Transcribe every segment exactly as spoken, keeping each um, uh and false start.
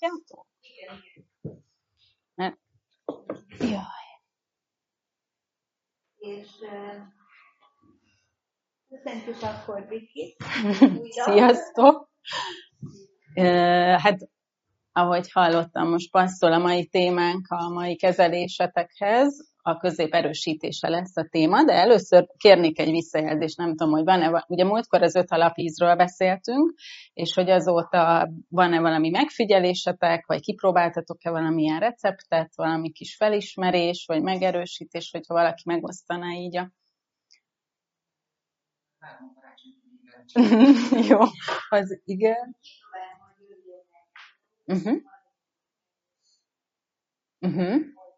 látjátok? Mert... Jaj. És köszöntjük akkor Vikit. Sziasztok! Hát, ahogy hallottam, most passzol a mai témánk a mai kezelésetekhez, a középerősítése lesz a téma, de először kérnék egy visszajelzést, nem tudom, hogy van-e, ugye múltkor az öt alapízről beszéltünk, és hogy azóta van-e valami megfigyelésetek, vagy kipróbáltatok-e valamilyen receptet, valami kis felismerés, vagy megerősítés, hogyha valaki megosztaná így a... Jó, az igen. Uh-huh. Uh-huh.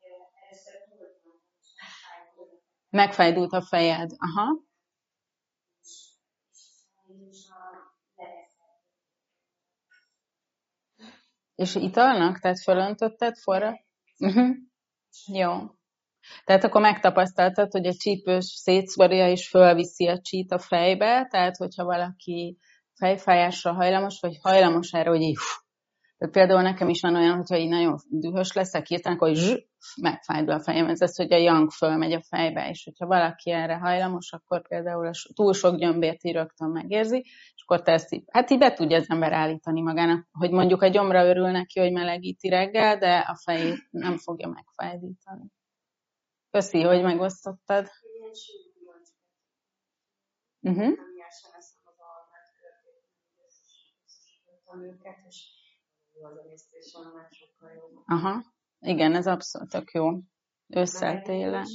Megfájdult a fejed. Aha. És italnak? Tehát fölöntötted forra? Uh-huh. Jó. Tehát akkor megtapasztaltad, hogy a csípős szétszórja és fölviszi a csít a fejbe, tehát hogyha valaki fejfájásra hajlamos, vagy hajlamos erre, hogy így, tehát például nekem is van olyan, hogyha így nagyon dühös leszek, hirtelen, akkor zs, megfájdul a fejem. Ez az, hogy a yang fölmegy a fejbe, és hogyha valaki erre hajlamos, akkor például a túl sok gyömbért így rögtön megérzi, és akkor te ezt így, hát így be tudja az ember állítani magának, hogy mondjuk a gyomra örül neki, hogy melegíti reggel, de a fejét nem fogja megfájdítani. Köszi, hogy megosztottad. Uh-huh. Aha, igen, ez abszolút tök jó. Ősszel, télen.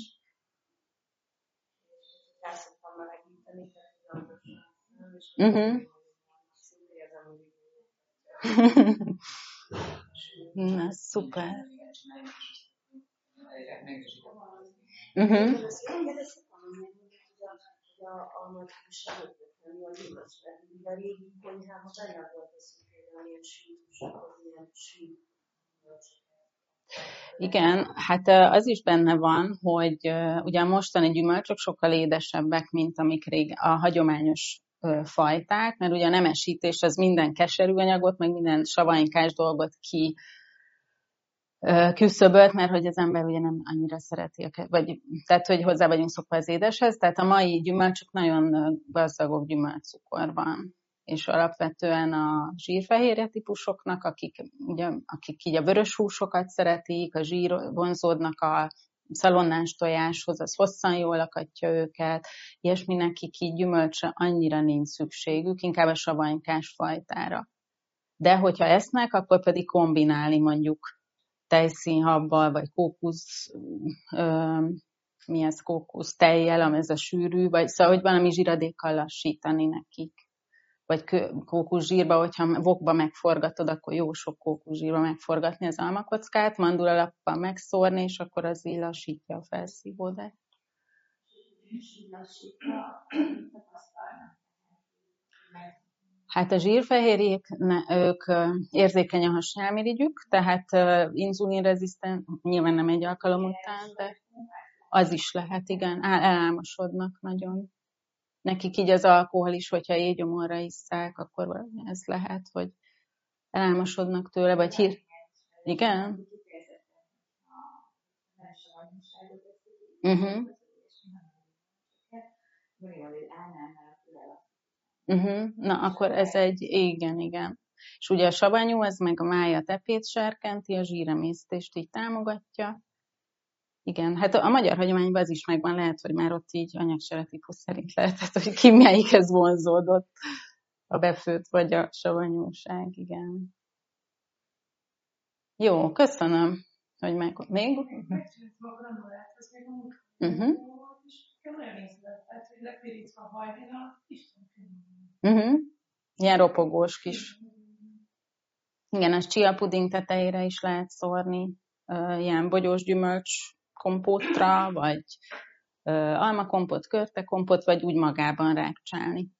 Uh-huh. Na, szuper. Uh-huh. Igen, hát az is benne van, hogy ugye a mostani gyümölcsök sokkal édesebbek, mint amik rég a hagyományos fajták, mert ugye a nemesítés az minden keserű anyagot, meg minden savanykás dolgot ki küszöbölt, mert hogy az ember ugye nem annyira szereti, vagy, tehát hogy hozzá vagyunk szokva az édeshez, tehát a mai gyümölcsök nagyon gazdagok gyümölcscukorban, és alapvetően a zsírfehérje típusoknak, akik, ugye, akik így a vörös húsokat szeretik, a zsír vonzódnak a szalonnás tojáshoz, az hosszan jól lakatja őket, ilyesmi nekik így gyümölcsre annyira nincs szükségük, inkább a savanykás fajtára. De hogyha esznek, akkor pedig kombinálni mondjuk tejszínhabbal, vagy kókusz, ö, mi ez kókusz tejjel, ami ez a sűrű, vagy szóval, hogy valami zsíradékkal lassítani nekik. Vagy kókuszsírba, hogyha vokba megforgatod, akkor jó sok kókuszsírba megforgatni az almakockát, mandulalappal megszórni, és akkor az így lassítja a felszívódást. Hát a zsírfehérjék, ők érzékeny a hasnyálmirigyük, tehát inzulinrezisztens, nyilván nem egy alkalom után, de az is lehet, igen, elálmosodnak nagyon. Nekik így az alkohol is, hogyha éjgyomorra isszák, akkor ez lehet, hogy elálmosodnak tőle, vagy hír... Igen? Uh-huh. Uh-huh. Na, akkor ez egy, igen, igen. És ugye a savanyú, ez meg a mája tepét serkenti, a zsíremésztést így támogatja. Igen, hát a, a magyar hagyományban az is megvan, lehet, hogy már ott így anyagsere-típus szerint lehetett, hogy ki melyikhez vonzódott a befőtt vagy a savanyúság, igen. Jó, köszönöm, hogy meg... Még? Uh-huh. Uh-huh. Ilyen ropogós kis. Igen, az chia puding tetejére is lehet szórni, uh, ilyen bogyós gyümölcs kompótra, vagy uh, almakompot, körtekompot, vagy úgy magában rákcsálni.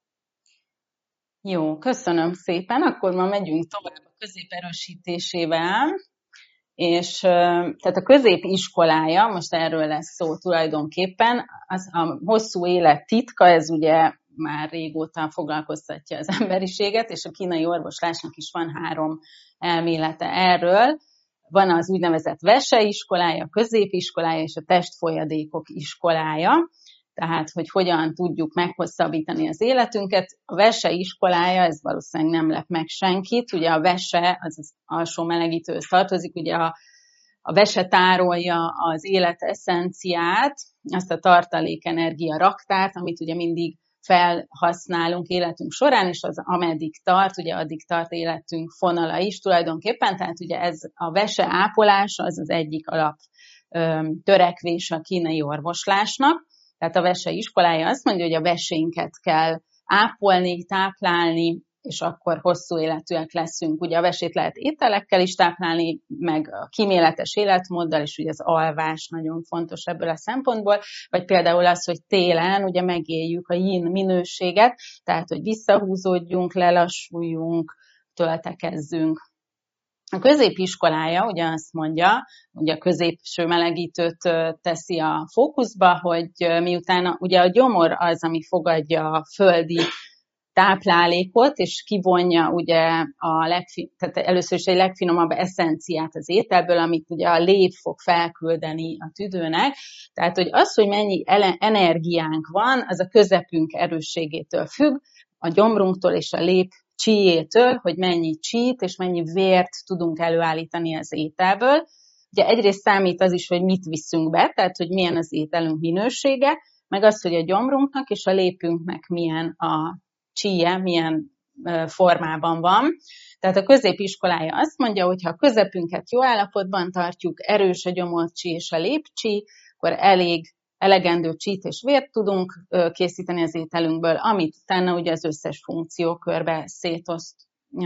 Jó, köszönöm szépen. Akkor ma megyünk tovább a középerősítésével. És tehát a középiskolája, most erről lesz szó tulajdonképpen, az a hosszú élet titka, ez ugye már régóta foglalkoztatja az emberiséget, és a kínai orvoslásnak is van három elmélete erről. Van az úgynevezett Vese iskolája, a középiskolája és a testfolyadékok iskolája, tehát, hogy hogyan tudjuk meghosszabbítani az életünket. A Vese iskolája, ez valószínűleg nem lep meg senkit, ugye a Vese, az az alsó melegítőhöz tartozik, ugye a, a Vese tárolja az élet eszenciát, azt a tartalékenergia raktárt, amit ugye mindig felhasználunk életünk során, és az ameddig tart, ugye addig tart életünk fonala is tulajdonképpen, tehát ugye ez a Vese ápolása, az az egyik alap törekvés a kínai orvoslásnak. Tehát a Vese iskolája azt mondja, hogy a vesénket kell ápolni, táplálni, és akkor hosszú életűek leszünk. Ugye a vesét lehet ételekkel is táplálni, meg a kíméletes életmóddal, és ugye az alvás nagyon fontos ebből a szempontból, vagy például az, hogy télen ugye megéljük a yin minőséget, tehát hogy visszahúzódjunk, lelassuljunk, töltekezzünk. A középiskolája ugye azt mondja, ugye a középső melegítőt teszi a fókuszba, hogy miután ugye a gyomor az, ami fogadja a földi táplálékot, és kivonja ugye a legfin, tehát először is egy legfinomabb eszenciát az ételből, amit ugye a lép fog felküldeni a tüdőnek. Tehát, hogy az, hogy mennyi energiánk van, az a közepünk erősségétől függ, a gyomrunktól és a lép csíjétől, hogy mennyi csít és mennyi vért tudunk előállítani az ételből. Ugye egyrészt számít az is, hogy mit viszünk be, tehát, hogy milyen az ételünk minősége, meg az, hogy a gyomrunknak és a lépünknek milyen a csíje, milyen formában van. Tehát a középiskolája azt mondja, hogy ha a közepünket jó állapotban tartjuk, erős a gyomorcsí és a lépcsí, akkor elég elegendő csít és vért tudunk készíteni az ételünkből, amit utána ugye az összes funkciókörbe szétoszt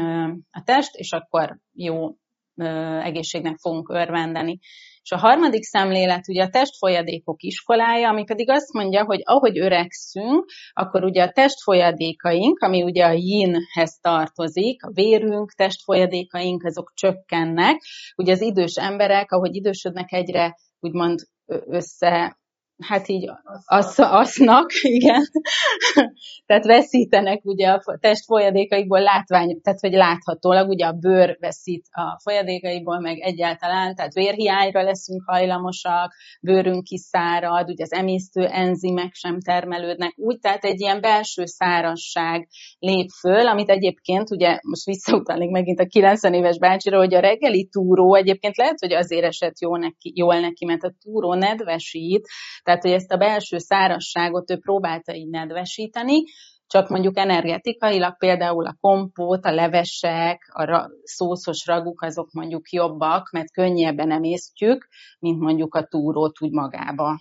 a test, és akkor jó egészségnek fogunk örvendeni. És a harmadik szemlélet ugye a testfolyadékok iskolája, ami pedig azt mondja, hogy ahogy öregszünk, akkor ugye a testfolyadékaink, ami ugye a yinhez tartozik, a vérünk, testfolyadékaink, azok csökkennek. Ugye az idős emberek, ahogy idősödnek, egyre úgymond össze, hát így asz, asznak, igen, tehát veszítenek ugye a test folyadékaikból látvány, tehát hogy láthatólag ugye a bőr veszít a folyadékaiból, meg egyáltalán, tehát vérhiányra leszünk hajlamosak, bőrünk kiszárad, ugye az emésztő enzimek sem termelődnek, úgy, tehát egy ilyen belső szárazság lép föl, amit egyébként ugye most visszautalnék megint a kilencven éves bácsira, hogy a reggeli túró egyébként lehet, hogy azért esett jól neki, jól neki, mert a túró nedvesít, tehát, hogy ezt a belső szárazságot ő próbálta így nedvesíteni, csak mondjuk energetikailag például a kompót, a levesek, a ra- szószos raguk, azok mondjuk jobbak, mert könnyebben emésztjük, mint mondjuk a túrót úgy magába.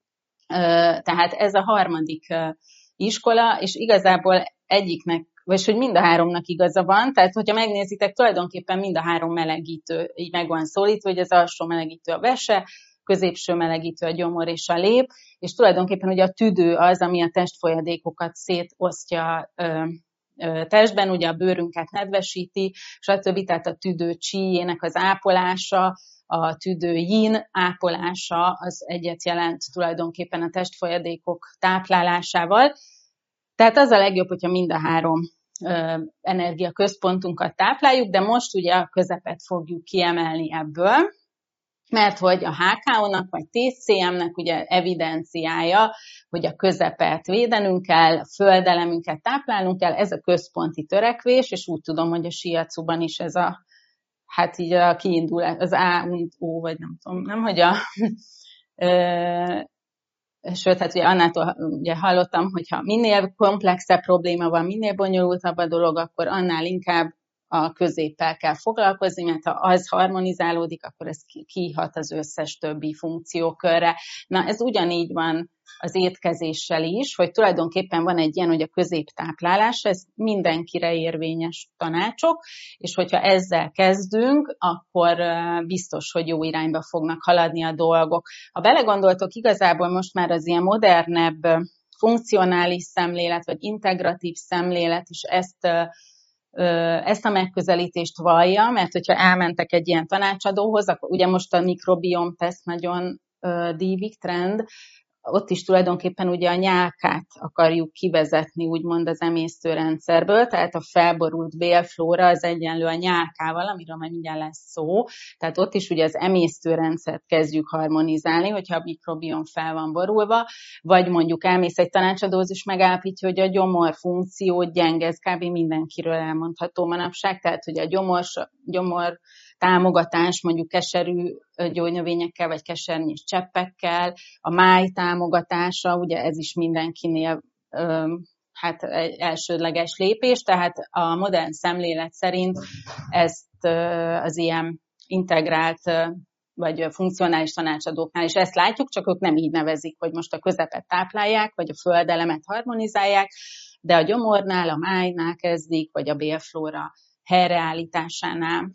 Tehát ez a harmadik iskola, és igazából egyiknek, vagy hogy mind a háromnak igaza van, tehát hogyha megnézitek, tulajdonképpen mind a három melegítő így meg van szólítva, hogy az alsó melegítő a vese, középső melegítő a gyomor és a lép, és tulajdonképpen ugye a tüdő az, ami a testfolyadékokat szétosztja ö, ö, testben, ugye a bőrünket nedvesíti, stb. Tehát a tüdő csíjének az ápolása, a tüdő yin ápolása az egyet jelent tulajdonképpen a testfolyadékok táplálásával. Tehát az a legjobb, hogyha mind a három ö, energiaközpontunkat tápláljuk, de most ugye a közepet fogjuk kiemelni ebből, mert hogy a há ká ó-nak vagy té cé em-nek ugye evidenciája, hogy a közepet védenünk kell, a földelemünket táplálnunk kell, ez a központi törekvés, és úgy tudom, hogy a shiatsuban is ez a, hát így a kiindulás, az á, ó, vagy nem tudom, nem, hogy a, ö, sőt, hát ugye annától ugye hallottam, hogyha minél komplexebb probléma van, minél bonyolultabb a dolog, akkor annál inkább a középpel kell foglalkozni, mert ha az harmonizálódik, akkor ez kihat az összes többi funkciókörre. Na, ez ugyanígy van az étkezéssel is, hogy tulajdonképpen van egy ilyen, hogy a középtáplálás, ez mindenkire érvényes tanácsok, és hogyha ezzel kezdünk, akkor biztos, hogy jó irányba fognak haladni a dolgok. Ha belegondoltok, igazából most már az ilyen modernebb funkcionális szemlélet, vagy integratív szemlélet is ezt ezt a megközelítést vallja, mert hogyha elmentek egy ilyen tanácsadóhoz, akkor ugye most a mikrobiom teszt nagyon dívik trend, ott is tulajdonképpen ugye a nyálkát akarjuk kivezetni, úgymond az emésztőrendszerből, tehát a felborult bélflóra az egyenlő a nyálkával, amiről majd mindjárt lesz szó, tehát ott is ugye az emésztőrendszert kezdjük harmonizálni, hogyha a mikrobiom fel van borulva, vagy mondjuk elmész egy tanácsadóhoz, megállapítja, hogy a gyomor funkciót gyenge, ez kb. Mindenkiről elmondható manapság, tehát hogy a gyomor, gyomor támogatás mondjuk keserű gyógynövényekkel, vagy kesernyés cseppekkel, a máj támogatása, ugye ez is mindenkinél hát egy elsődleges lépés, tehát a modern szemlélet szerint ezt az ilyen integrált vagy funkcionális tanácsadóknál is ezt látjuk, csak ők nem így nevezik, hogy most a közepet táplálják, vagy a földelemet harmonizálják, de a gyomornál, a májnál kezdik, vagy a bélflóra helyreállításánál.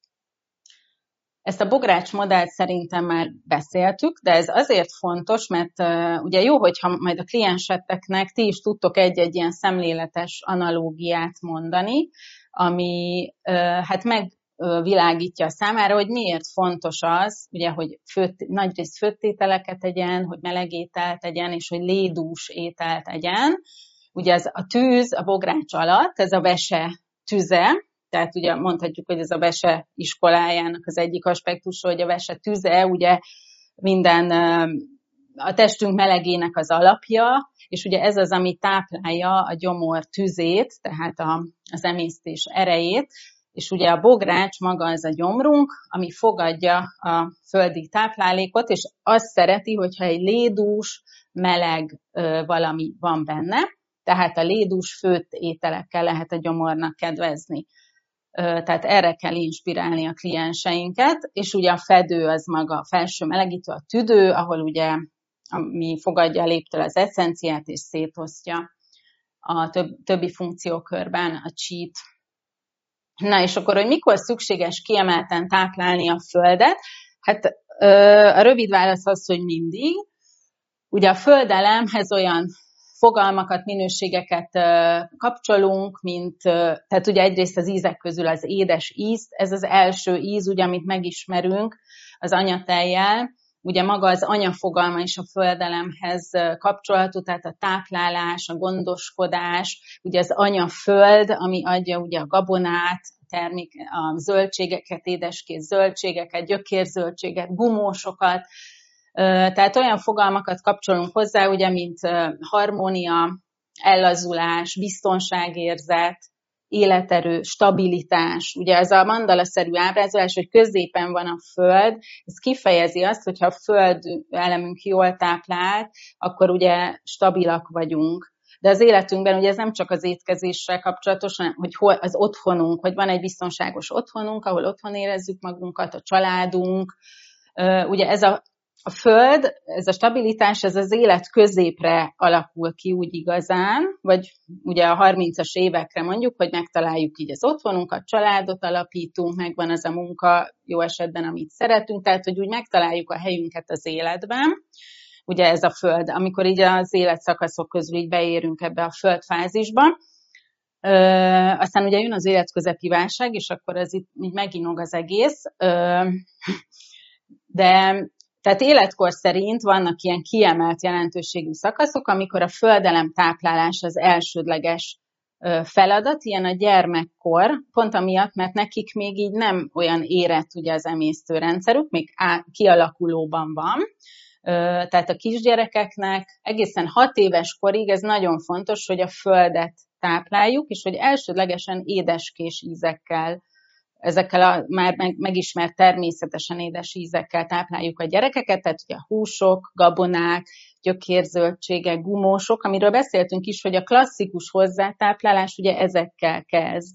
Ezt a Bogrács modellt szerintem már beszéltük, de ez azért fontos, mert uh, ugye jó, hogyha majd a klienseteknek ti is tudtok egy-egy ilyen szemléletes analógiát mondani, ami uh, hát megvilágítja számára, hogy miért fontos az, ugye, hogy főtt, nagyrészt főtt ételeket tegyen, hogy meleg ételt tegyen, és hogy lédús ételt tegyen. Ugye ez a tűz a Bogrács alatt, ez a vese tüze, tehát ugye mondhatjuk, hogy ez a vese iskolájának az egyik aspektusa, hogy a vese tüze ugye minden a testünk melegének az alapja, és ugye ez az, ami táplálja a gyomor tüzét, tehát a, az emésztés erejét, és ugye a Bogrács maga az a gyomrunk, ami fogadja a földi táplálékot, és azt szereti, hogyha egy lédús, meleg valami van benne, tehát a lédús főtt ételekkel lehet a gyomornak kedvezni. Tehát erre kell inspirálni a klienseinket, és ugye a fedő az maga a felső melegítő, a tüdő, ahol ugye ami fogadja a léptől az eszenciát, és szétosztja a több, többi funkciókörben a csít. Na és akkor, hogy mikor szükséges kiemelten táplálni a földet? Hát a rövid válasz az, hogy mindig. Ugye a földelemhez olyan fogalmakat, minőségeket kapcsolunk, mint, tehát ugye egyrészt az ízek közül az édes ízt, ez az első íz, ugye, amit megismerünk az anyatejjel, ugye maga az anya fogalma is a földelemhez kapcsolható, tehát a táplálás, a gondoskodás, ugye az anyaföld, ami adja ugye a gabonát, a, termék, a zöldségeket, édeskész zöldségeket, gyökérzöldséget, gumósokat, tehát olyan fogalmakat kapcsolunk hozzá, ugye, mint harmónia, ellazulás, biztonságérzet, életerő, stabilitás. Ugye ez a mandala-szerű ábrázolás, hogy középen van a föld, ez kifejezi azt, hogyha a föld elemünk jól táplált, akkor ugye stabilak vagyunk. De az életünkben ugye ez nem csak az étkezéssel kapcsolatos, hanem hogy hol az otthonunk, hogy van egy biztonságos otthonunk, ahol otthon érezzük magunkat, a családunk. Ugye ez a A föld, ez a stabilitás, ez az élet középre alakul ki úgy igazán, vagy ugye a harmincas évekre mondjuk, hogy megtaláljuk így az otthonunkat, családot alapítunk, megvan az a munka, jó esetben, amit szeretünk, tehát hogy úgy megtaláljuk a helyünket az életben. Ugye ez a föld, amikor így az életszakaszok közül így beérünk ebbe a földfázisba. Ö, aztán ugye jön az életközepi válság, és akkor ez itt így meginog az egész. Ö, de Tehát életkor szerint vannak ilyen kiemelt jelentőségű szakaszok, amikor a földelem táplálás az elsődleges feladat, ilyen a gyermekkor, pont amiatt, mert nekik még így nem olyan érett ugye az emésztőrendszerük, még kialakulóban van. Tehát a kisgyerekeknek egészen hat éves korig ez nagyon fontos, hogy a földet tápláljuk, és hogy elsődlegesen édeskés ízekkel, ezekkel a már megismert természetesen édes ízekkel tápláljuk a gyerekeket, tehát ugye a húsok, gabonák, gyökérzöldségek, gumósok, amiről beszéltünk is, hogy a klasszikus hozzátáplálás ugye ezekkel kezd.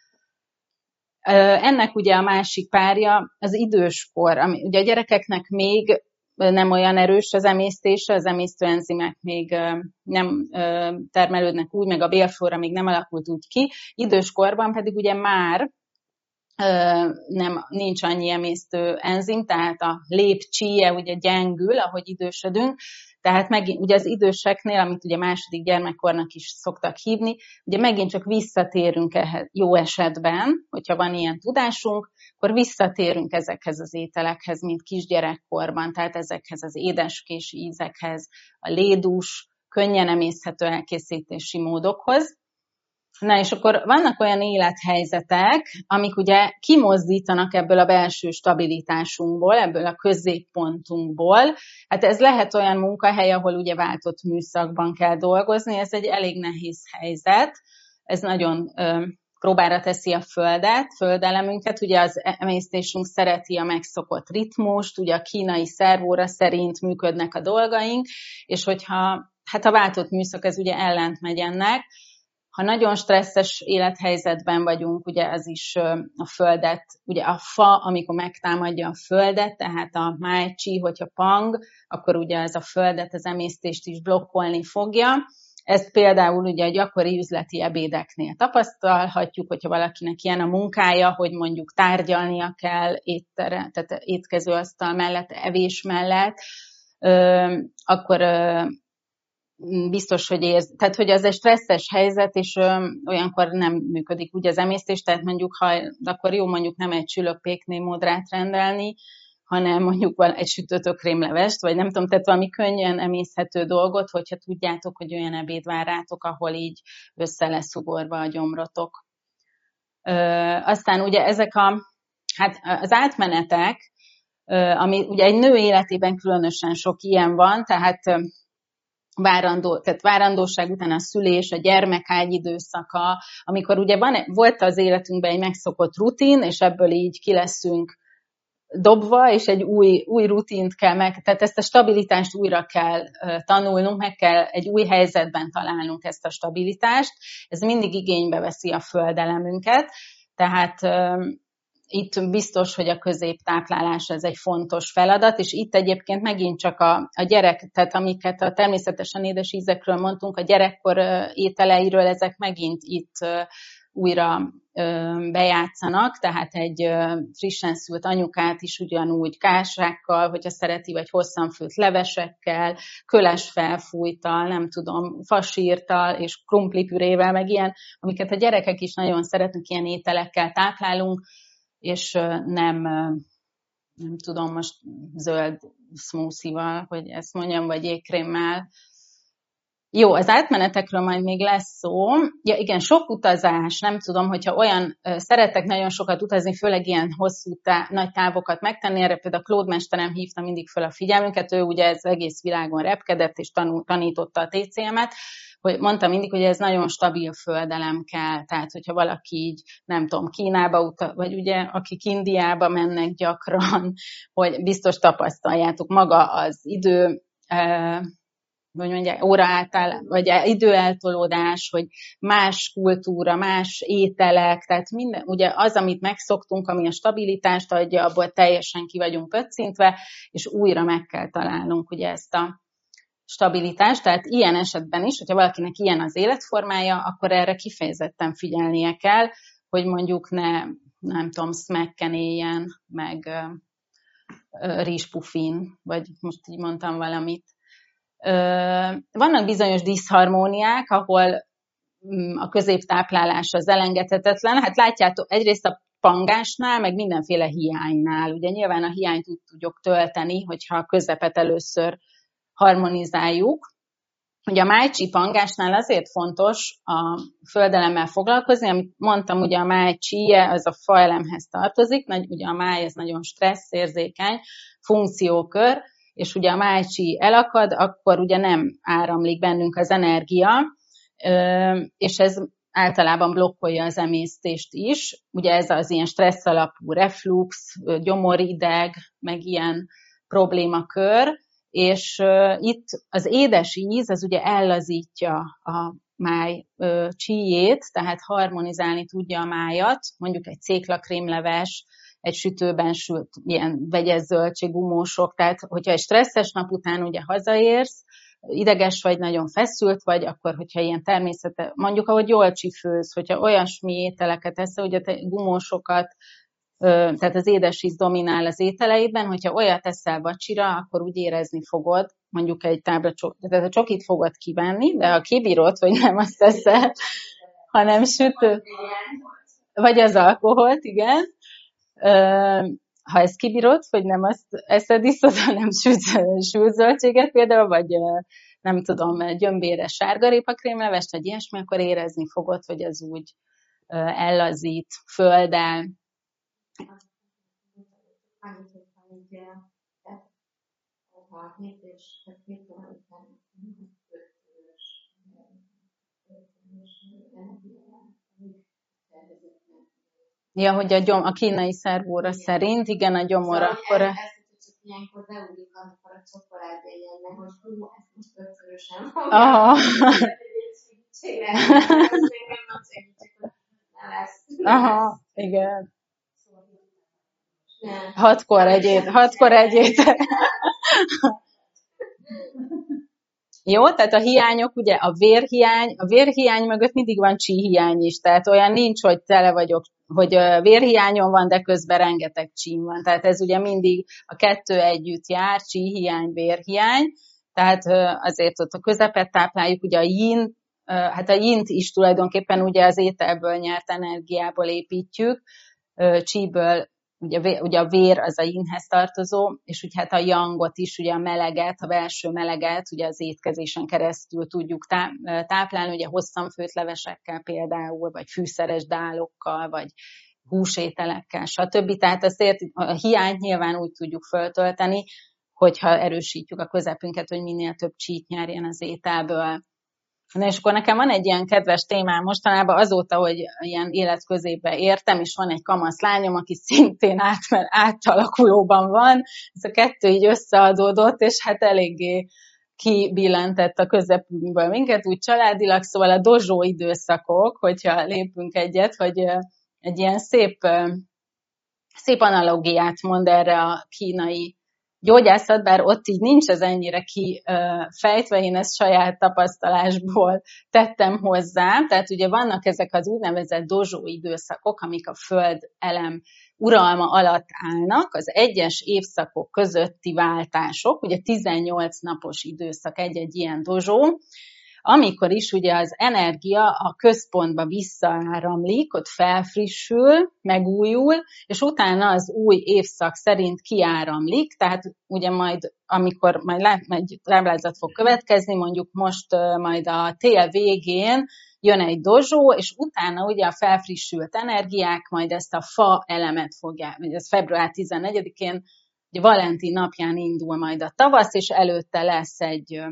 Ennek ugye a másik párja az időskor, ami ugye a gyerekeknek még nem olyan erős az emésztése, az emésztőenzimek még nem termelődnek úgy, meg a bélflóra még nem alakult úgy ki, időskorban pedig ugye már nem, nincs annyi emésztő enzim, tehát a lépcsíje ugye gyengül, ahogy idősödünk, tehát megint, ugye az időseknél, amit ugye második gyermekkornak is szoktak hívni, ugye megint csak visszatérünk ehhez jó esetben, hogyha van ilyen tudásunk, akkor visszatérünk ezekhez az ételekhez, mint kisgyerekkorban, tehát ezekhez az édeskés ízekhez, a lédús, könnyen emészthető elkészítési módokhoz. Na és akkor vannak olyan élethelyzetek, amik ugye kimozdítanak ebből a belső stabilitásunkból, ebből a középpontunkból. Hát ez lehet olyan munkahely, ahol ugye váltott műszakban kell dolgozni, ez egy elég nehéz helyzet, ez nagyon ö, próbára teszi a földet, földelemünket, ugye az emésztésünk szereti a megszokott ritmust, ugye a kínai szervóra szerint működnek a dolgaink, és hogyha hát a váltott műszak ez ugye ellent megy ennek, ha nagyon stresszes élethelyzetben vagyunk, ugye az is a földet, ugye a fa, amikor megtámadja a földet, tehát a májcsi, hogyha pang, akkor ugye ez a földet, az emésztést is blokkolni fogja. Ezt például ugye a gyakori üzleti ebédeknél tapasztalhatjuk, hogyha valakinek ilyen a munkája, hogy mondjuk tárgyalnia kell éttere, tehát étkezőasztal mellett, evés mellett, akkor biztos, hogy érz, tehát hogy az egy stresszes helyzet, és ö, olyankor nem működik úgy az emésztés, tehát mondjuk, ha akkor jó mondjuk nem egy csülökpékné modrát rendelni, hanem mondjuk egy sütőtökrémlevest, vagy nem tudom, tehát valami könnyen emészhető dolgot, hogyha tudjátok, hogy olyan ebéd vár rátok, ahol így össze lesz ugorva a gyomrotok. Ö, aztán ugye ezek a, hát az átmenetek, ö, ami ugye egy nő életében különösen sok ilyen van, tehát Várandó, tehát várandóság után a szülés, a gyermekágy időszaka, amikor ugye van, volt az életünkben egy megszokott rutin, és ebből így ki leszünk dobva, és egy új, új rutint kell meg, tehát ezt a stabilitást újra kell tanulnunk, meg kell egy új helyzetben találnunk ezt a stabilitást. Ez mindig igénybe veszi a földelemünket, tehát itt biztos, hogy a középtáplálás ez egy fontos feladat, és itt egyébként megint csak a, a gyerek, tehát amiket a természetesen édes ízekről mondtunk, a gyerekkor ételeiről, ezek megint itt újra bejátszanak, tehát egy frissen szült anyukát is ugyanúgy kásrákkal, hogyha szereti, vagy hosszan főtt levesekkel, köles felfújttal, nem tudom, fasírtal és krumplipürével, meg ilyen, amiket a gyerekek is nagyon szeretnek, ilyen ételekkel táplálunk, és nem, nem tudom, most zöld smoothie-val, hogy ezt mondjam, vagy jégkrémmel. Jó, az átmenetekről majd még lesz szó. Ja, igen, sok utazás, nem tudom, hogyha olyan, szeretek nagyon sokat utazni, főleg ilyen hosszú, tá- nagy távokat megtenni, erre például a Claude mesterem hívta mindig fel a figyelmünket, ő ugye ez egész világon repkedett, és tanul, tanította a té cé em-et, hogy mondta mindig, hogy ez nagyon stabil földelem kell, tehát hogyha valaki így, nem tudom, Kínába utaz, vagy ugye akik Indiába mennek gyakran, hogy biztos tapasztaljátok maga az idő, hogy mondják, óra által, vagy időeltolódás, hogy más kultúra, más ételek, tehát minden, ugye az, amit megszoktunk, ami a stabilitást adja, abból teljesen ki vagyunk pöccintve, és újra meg kell találnunk ugye ezt a stabilitást, tehát ilyen esetben is, hogyha valakinek ilyen az életformája, akkor erre kifejezetten figyelnie kell, hogy mondjuk ne, nem tudom, smacken éljen, meg uh, uh, rizspufin, vagy most így mondtam valamit. Uh, vannak bizonyos diszharmóniák, ahol um, a középtáplálás az elengedhetetlen. Hát látjátok, egyrészt a pangásnál, meg mindenféle hiánynál. Ugye nyilván a hiányt úgy tudjuk tölteni, hogyha a közepet először harmonizáljuk. Ugye a májcsi pangásnál azért fontos a földelemmel foglalkozni, amit mondtam, ugye a máj csíje, az a faelemhez tartozik, ugye a máj ez nagyon stresszérzékeny funkciókör, és ugye a máj csí elakad, akkor ugye nem áramlik bennünk az energia, és ez általában blokkolja az emésztést is. Ugye ez az ilyen stressz alapú reflux, gyomorideg, meg ilyen problémakör, és uh, itt az édes íz, az ugye ellazítja a máj uh, csíjét, tehát harmonizálni tudja a májat, mondjuk egy céklakrémleves, egy sütőben sült ilyen vegyes zöldséggumósok, tehát hogyha egy stresszes nap után ugye hazaérsz, ideges vagy, nagyon feszült vagy, akkor hogyha ilyen természete, mondjuk ahogy jól csifőz, hogyha olyasmi ételeket eszel, ugye te gumósokat, tehát az édesíz dominál az ételeidben, hogyha olyat eszel vacsira, akkor úgy érezni fogod, mondjuk egy tábla csokit, tehát a csokit fogod kivenni, de ha kibírod, hogy nem azt teszel, hanem sütő, vagy az alkoholt, igen, ha ezt kibírod, hogy nem azt eszed, iszod, hanem sült, sült zöldséget például, vagy nem tudom, gyömbéres sárgarépakrémlevest, vagy ilyesmi, akkor érezni fogod, hogy az úgy ellazít, földel. Ja, hogy a, gyom, a kínai szervóra szerint, igen, a gyomor szóval akkor... Ezt csak ilyenkor beúlik, amikor a csokoládé jönne, hogy hú, ezt most ötszörösen fogja. Aha. Aha, igen. Hatkor egyét, hatkor egyét. Jó, tehát a hiányok, ugye a vérhiány, a vérhiány mögött mindig van csíhiány is, tehát olyan nincs, hogy tele vagyok, hogy vérhiányon van, de közben rengeteg csím van. Tehát ez ugye mindig a kettő együtt jár, csíhiány, vérhiány, tehát azért ott a közepet tápláljuk, ugye a yin, hát a yint is tulajdonképpen ugye az ételből nyert energiából építjük, csíből, Ugye, ugye a vér az a yinhez tartozó, és ugye hát a yangot is, ugye a meleget, a belső meleget, ugye az étkezésen keresztül tudjuk táplálni, ugye hosszanfőtt levesekkel például, vagy fűszeres dálokkal, vagy húsételekkel, stb. Tehát azért a hiányt nyilván úgy tudjuk föltölteni, hogyha erősítjük a közepünket, hogy minél több csít nyerjen az ételből. Na és akkor nekem van egy ilyen kedves témám mostanában, azóta, hogy ilyen életközépbe értem, és van egy kamasz lányom, aki szintén át, átalakulóban van, ez a kettő így összeadódott, és hát eléggé kibillentett a közepünkből minket, úgy családilag, szóval a dozsó időszakok, hogyha lépünk egyet, hogy egy ilyen szép, szép analógiát mond erre a kínai gyógyászat, bár ott így nincs ez ennyire kifejtve, én ezt saját tapasztalásból tettem hozzá, tehát ugye vannak ezek az úgynevezett dozsó időszakok, amik a föld elem uralma alatt állnak, az egyes évszakok közötti váltások, ugye tizennyolc napos időszak egy-egy ilyen dozsó, amikor is ugye az energia a központba visszaáramlik, ott felfrissül, megújul, és utána az új évszak szerint kiáramlik, tehát ugye majd, amikor majd egy táblázat fog következni, mondjuk most majd a tél végén jön egy dozsó, és utána ugye a felfrissült energiák majd ezt a fa elemet fogják, ugye ez február tizennegyedikén, ugye Valentin napján indul majd a tavasz, és előtte lesz egy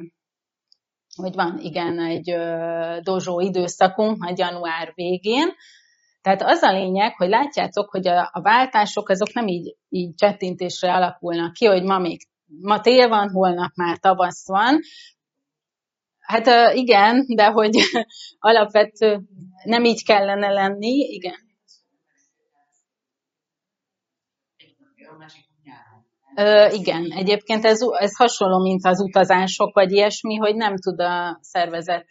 hogy van, igen, egy dozsó időszakunk, majd január végén. Tehát az a lényeg, hogy látjátok, hogy a, a váltások azok nem így, így csettintésre alakulnak ki, hogy ma még ma tél van, holnap már tavasz van. Hát igen, de hogy alapvető nem így kellene lenni, igen. Ö, igen, egyébként ez, ez hasonló, mint az utazások, vagy ilyesmi, hogy nem tud a szervezet.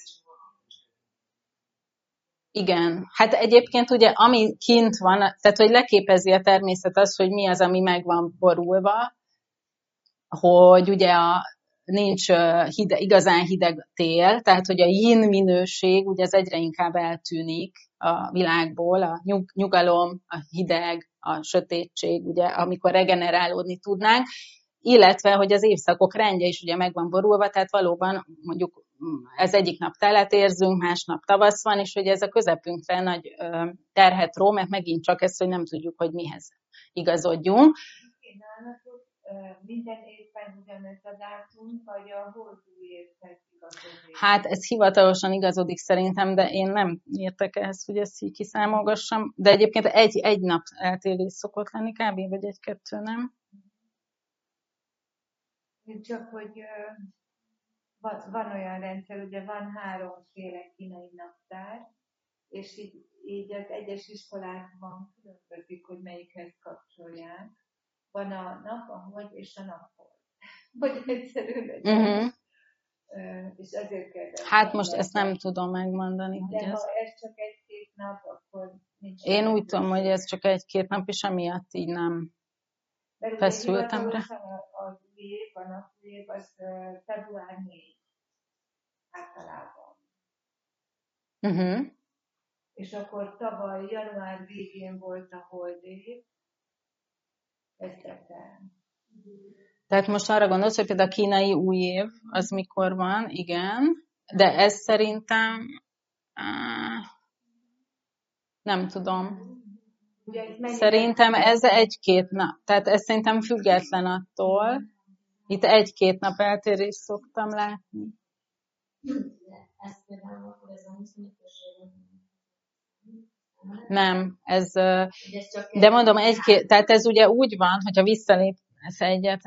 Igen, hát egyébként ugye ami kint van, tehát hogy leképezi a természet az, hogy mi az, ami meg van borulva, hogy ugye a, nincs hide, igazán hideg tél, tehát hogy a yin minőség ugye az egyre inkább eltűnik a világból, a nyug, nyugalom, a hideg, a sötétség, ugye, amikor regenerálódni tudnánk, illetve, hogy az évszakok rendje is ugye meg van borulva, tehát valóban mondjuk ez egyik nap telet érzünk, másnap tavasz van, és hogy ez a közepünkre nagy terhet ró, mert megint csak ez, hogy nem tudjuk, hogy mihez igazodjunk. Minden évben ugyanez a dátum, vagy a holdúj évben igazodik? Hát ez hivatalosan igazodik szerintem, de én nem értek ehhez, hogy ezt így kiszámolgassam. De egyébként egy, egy nap eltérés szokott lenni kb. Vagy egy-kettő, nem? Csak, hogy van, van olyan rendszer, ugye van háromféle kínai naptár, és így, így az egyes iskolákban különbözik, hogy melyikhez kapcsolják. Van a nap, a hold és a naphold. Hogy egyszerű legyen. Uh-huh. És azért kérdezem. Hát most ezt nem tudom megmondani, de hogy ez... ha ez csak egy-két nap, akkor nincs. Én úgy tudom, hogy ez csak egy-két nap, és emiatt így nem feszültem rá. Az év, a napév, az február négy általában. Uh-huh. És akkor tavaly január végén volt a holdév. Tehát most arra gondolsz, hogy például a kínai új év, az mikor van, igen, de ez szerintem áh, nem tudom. Szerintem ez egy-két nap. Tehát ez szerintem független attól. Itt egy-két nap eltérést szoktam látni. Nem, ez, de mondom, egy-két, tehát ez ugye úgy van, hogyha visszalépsz egyet,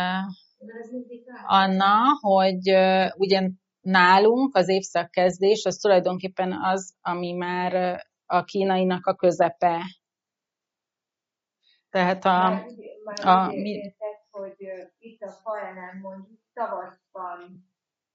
Anna, hogy ugye nálunk az évszakkezdés, az tulajdonképpen az, ami már a kínainak a közepe. Tehát a... Már, már a úgy érted, hogy itt a Fajánán mondjuk tavaszban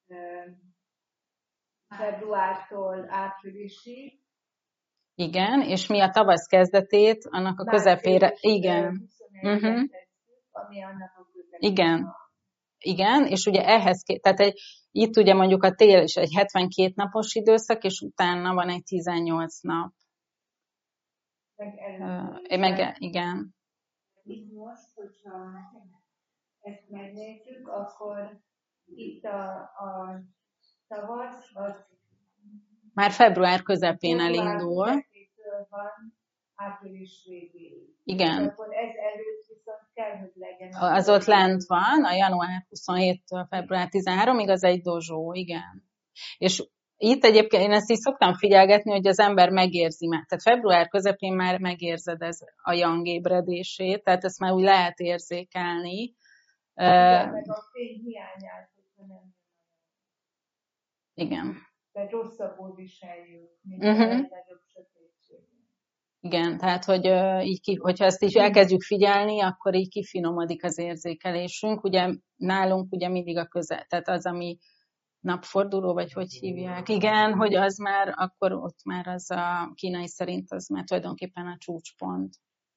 februártól áprilisig. Igen, és mi a tavasz kezdetét, annak a közepére, igen. Uh-huh. Ami annak a közepére. Igen. Igen, és ugye ehhez, tehát egy, itt ugye mondjuk a tél is egy hetvenkét napos időszak, és utána van egy tizennyolc nap. Meg, uh, meg igen. Itt most, hogyha ezt megnézzük, akkor itt a, a tavasz, az már február közepén elindul. Van április végéig. Igen. És akkor ez előtt viszont kell, hogy legyen. Az ott lent van, a január huszonhéttől február tizenharmadikig, az egy dozsó, igen. És itt egyébként én ezt így szoktam figyelgetni, hogy az ember megérzi már. Tehát február közepén már megérzed ez a yang ébredését, tehát ezt már úgy lehet érzékelni. Igen, uh, meg a fény hiányát, hogyha nem. Igen. Tehát rosszabbul viseljük, mint uh-huh. a legnagyobb sötétség. Igen, tehát hogy uh, így ki, hogyha ezt is elkezdjük figyelni, akkor így kifinomodik az érzékelésünk. Ugye nálunk ugye mindig a közel, tehát az, ami napforduló, vagy hogy hívják. Igen, hogy az már, akkor ott már az a kínai szerint az már tulajdonképpen a csúcspont.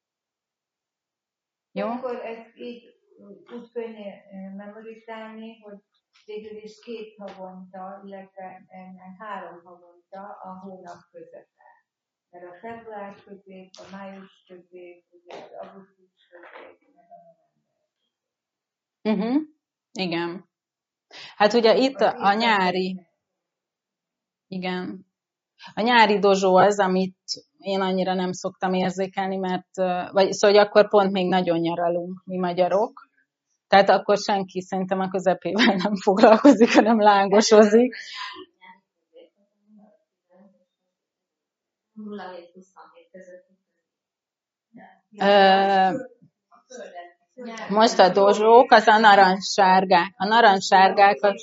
Jó? Akkor ezt így úgy könnyű memorizálni, hogy végül is két havonta, illetve ennek három havonta a hónap közepe. Mert a február közép, a május közép, ugye az augusztus közép, meg a november. Uh-huh. Igen. Hát ugye itt a, a nyári, igen, a nyári dozsó az, amit én annyira nem szoktam érzékelni, mert, vagy szóval, hogy akkor pont még nagyon nyaralunk mi magyarok, tehát akkor senki szerintem a közepével nem foglalkozik, hanem lángosozik. Most a dozsók, az a narancssárgák. A narancssárgák a...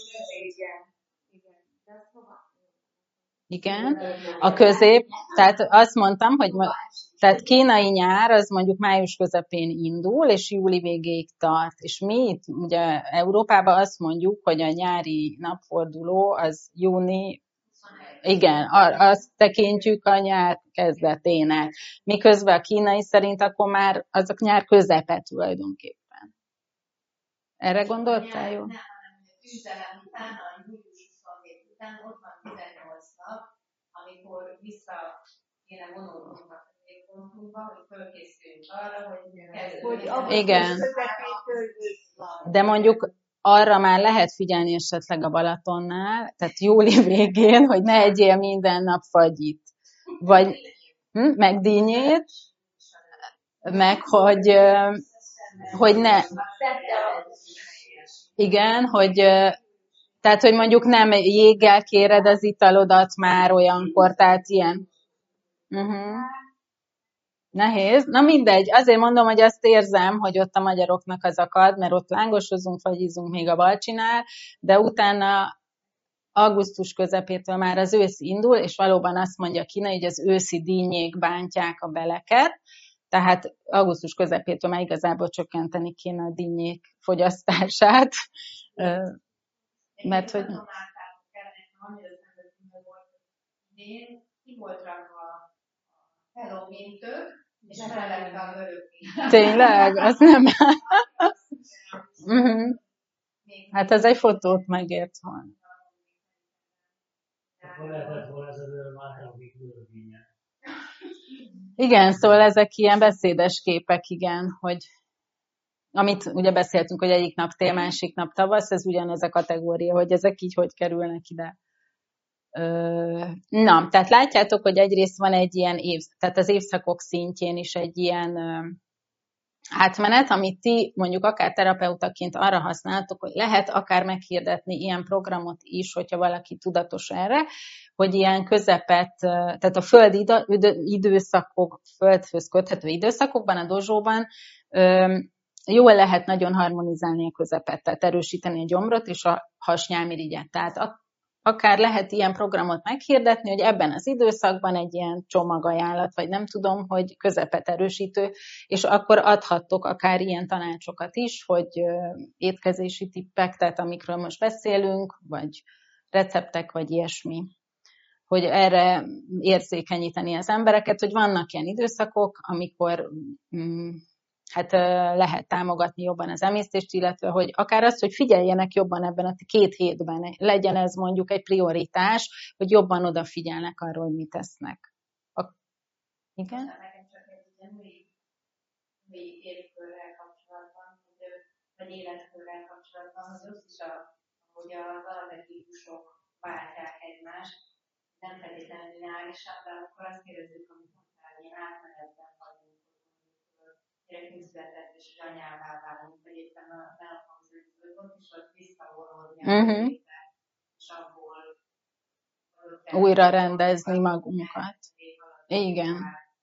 Igen, a közép, tehát azt mondtam, hogy tehát kínai nyár az mondjuk május közepén indul, és júli végéig tart. És mi itt ugye Európában azt mondjuk, hogy a nyári napforduló az júni, igen, azt tekintjük a nyár kezdetének. Miközben a kínai szerint akkor már azok nyár közepe tulajdonképpen. Erre gondoltál, jó? Tűzelem után, a július huszonhét után ott van tizennyolc nap, amikor vissza kéne vonulnunk a középpontunkba, hogy fölkészüljünk arra, hogy kezdődjön. Igen. De mondjuk arra már lehet figyelni esetleg a Balatonnál, tehát júli végén, hogy ne egyél minden nap fagyit. Vagy hm, meg dinnyét, meg hogy, hogy ne... Igen, hogy, tehát, hogy mondjuk nem jéggel kéred az italodat már olyankor, tehát ilyen. Uh-huh. Nehéz. Na mindegy, azért mondom, hogy azt érzem, hogy ott a magyaroknak az akad, mert ott lángosozunk, fagyizunk még a Balcsinál, de utána augusztus közepétől már az ősz indul, és valóban azt mondja Kína, hogy az őszi dinnyék bántják a beleket, tehát augusztus közepétől már igazából csökkenteni kéne a dinnyék fogyasztását, mert hogy... Ki volt rakva hello, mint ők, és mellette a görög. Tényleg? Az nem... uh-huh. Hát ez egy fotót megért volna. Akkor lehetett volna ez az ő már hello-mint görögénye. Igen, szóval ezek ilyen beszédes képek, igen, hogy amit ugye beszéltünk, hogy egyik nap tél, másik nap tavasz, ez ugyanez a kategória, hogy ezek így hogy kerülnek ide. Na, tehát látjátok, hogy egyrészt van egy ilyen év, tehát az évszakok szintjén is egy ilyen átmenet, amit ti mondjuk akár terapeutaként arra használtok, hogy lehet akár meghirdetni ilyen programot is, hogyha valaki tudatos erre, hogy ilyen közepet, tehát a földi időszakok, földhöz köthető időszakokban, a dozsóban jól lehet nagyon harmonizálni a közepet, tehát erősíteni a gyomrot és a hasnyálmirigyet. Tehát akár lehet ilyen programot meghirdetni, hogy ebben az időszakban egy ilyen csomagajánlat, vagy nem tudom, hogy közepet erősítő, és akkor adhattok akár ilyen tanácsokat is, hogy étkezési tippek, tehát amikről most beszélünk, vagy receptek, vagy ilyesmi, hogy erre érzékenyíteni az embereket, hogy vannak ilyen időszakok, amikor mm, hát lehet támogatni jobban az emésztést, illetve hogy akár az, hogy figyeljenek jobban ebben a két hétben, legyen ez mondjuk egy prioritás, hogy jobban odafigyelnek arra, hogy mit tesznek. A... Igen? Nekem csak egy ilyen új életkörrel kapcsolatban, vagy életkörrel kapcsolatban, hogy ott is, a, hogy az alapvetősok váltják egymást, nem feltétlenül lineárisan, de akkor azt kérdezzük, amit mondtál, ilyen átmenetben vagyunk, gyerekünk született, és anyává válunk, vagy éppen a menopauszai ott is ott visszaorolni a uh-huh. és abból újra rendezni magunkat. Igen.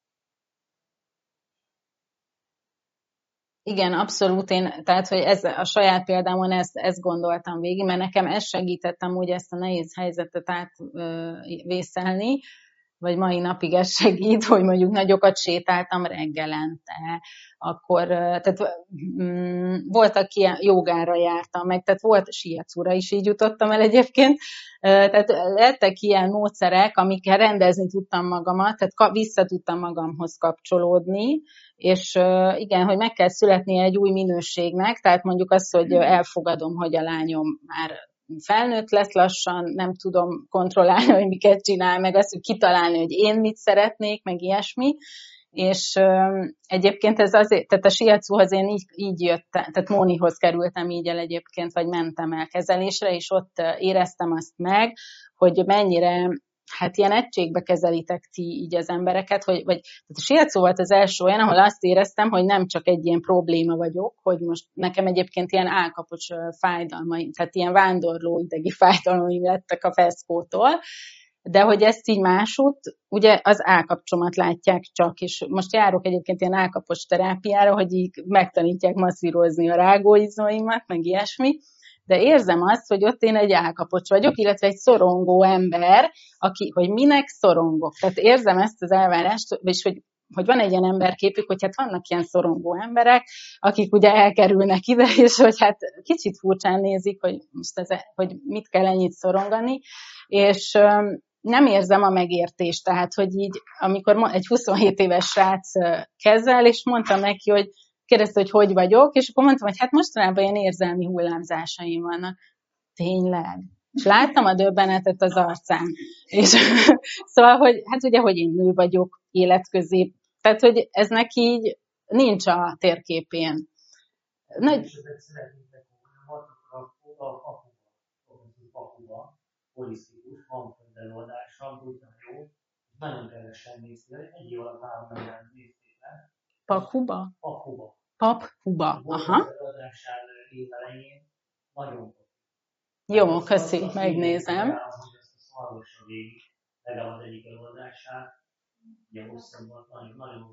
Igen, abszolút. Én, tehát, hogy ez a saját példámon ezt, ezt gondoltam végig, mert nekem ez segítettem úgy ezt a nehéz helyzetet átvészelni, vagy mai napig ez segít, hogy mondjuk nagyokat sétáltam reggelente, akkor, tehát mm, voltak ilyen, jogára jártam meg, tehát volt siacúra is, így jutottam el egyébként, tehát lettek ilyen módszerek, amikkel rendezni tudtam magamat, tehát vissza tudtam magamhoz kapcsolódni, és igen, hogy meg kell születnie egy új minőségnek, tehát mondjuk azt, hogy elfogadom, hogy a lányom már felnőtt lesz lassan, nem tudom kontrollálni, hogy miket csinál, meg azt, hogy kitalálni, hogy én mit szeretnék, meg ilyesmi, és um, egyébként ez azért, tehát a siacúhoz én így, így jöttem, tehát Mónihoz kerültem így el egyébként, vagy mentem el kezelésre, és ott éreztem azt meg, hogy mennyire, hát ilyen egységbe kezelitek ti így az embereket, hogy, vagy tehát a siacú volt az első olyan, ahol azt éreztem, hogy nem csak egy ilyen probléma vagyok, hogy most nekem egyébként ilyen állkapocs fájdalmaim, tehát ilyen vándorló idegi fájdalmaim lettek a feszkótól, de hogy ezt így másút, ugye az állkapcsomat látják csak, és most járok egyébként ilyen állkapocs terápiára, hogy így megtanítják masszírozni a rágóizmaimat, meg ilyesmi, de érzem azt, hogy ott én egy állkapocs vagyok, illetve egy szorongó ember, aki, hogy minek szorongok. Tehát érzem ezt az elvárást, és hogy, hogy van egy ilyen emberképük, hogy hát vannak ilyen szorongó emberek, akik ugye elkerülnek ide, és hogy hát kicsit furcsán nézik, hogy, most ez, hogy mit kell ennyit szorongani, és nem érzem a megértést, tehát, hogy így, amikor egy huszonhét éves srác kezel, és mondtam neki, hogy kérdezte, hogy hogy vagyok, és akkor mondtam, hogy hát mostanában ilyen érzelmi hullámzásaim vannak. Tényleg. És láttam a döbbenetet az arcán. És szóval, hogy hát ugye, hogy én nő vagyok életközép, tehát, hogy ez neki így nincs a térképén. Nagy... holisztikus, hangföndeloldással, brutál jó, nagyon kevesen nézték, egy év alatt három milliárd nézték le. Pakhuba? Pakhuba. Paphuba, aha. Az adásán évelején nagyon jó, köszi, megnézem. Ezt a szarvasra végig, legalább az egyik előadását, ugye hosszabban nagyon, nagyon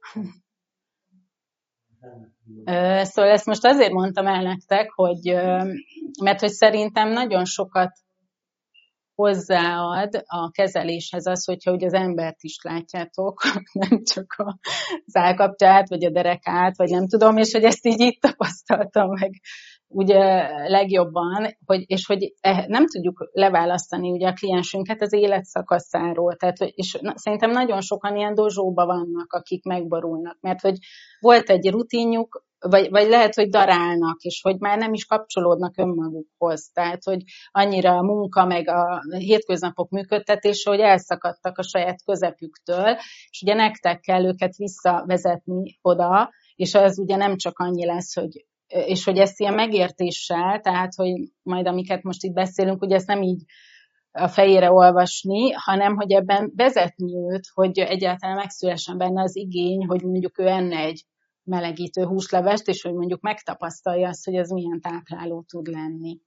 Szóval ezt most azért mondtam el nektek, hogy, mert hogy szerintem nagyon sokat hozzáad a kezeléshez az, hogyha ugye az embert is látjátok, nem csak az állkapcsát, vagy a derekát, vagy nem tudom, és hogy ezt így itt tapasztaltam meg ugye legjobban, hogy, és hogy nem tudjuk leválasztani ugye a kliensünket az életszakaszáról, tehát, és szerintem nagyon sokan ilyen dozsóba vannak, akik megborulnak, mert hogy volt egy rutinjuk, vagy, vagy lehet, hogy darálnak, és hogy már nem is kapcsolódnak önmagukhoz, tehát, hogy annyira a munka, meg a hétköznapok működtetése, hogy elszakadtak a saját közepüktől, és ugye nektek kell őket visszavezetni oda, és az ugye nem csak annyi lesz, hogy és hogy ezt ilyen megértéssel, tehát, hogy majd amiket most itt beszélünk, ugye ezt nem így a fejére olvasni, hanem, hogy ebben vezetni őt, hogy egyáltalán megszülessen benne az igény, hogy mondjuk ő enne egy melegítő húslevest, és hogy mondjuk megtapasztalja azt, hogy ez milyen tápláló tud lenni.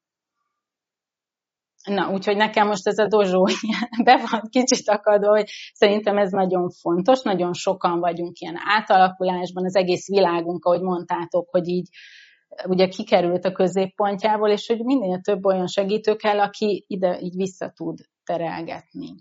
Na, úgyhogy nekem most ez a dozsó be van kicsit akadva, hogy szerintem ez nagyon fontos, nagyon sokan vagyunk ilyen átalakulásban, az egész világunk, ahogy mondtátok, hogy így ugye kikerült a középpontjából, és hogy minél több olyan segítő kell, aki ide így vissza tud terelgetni.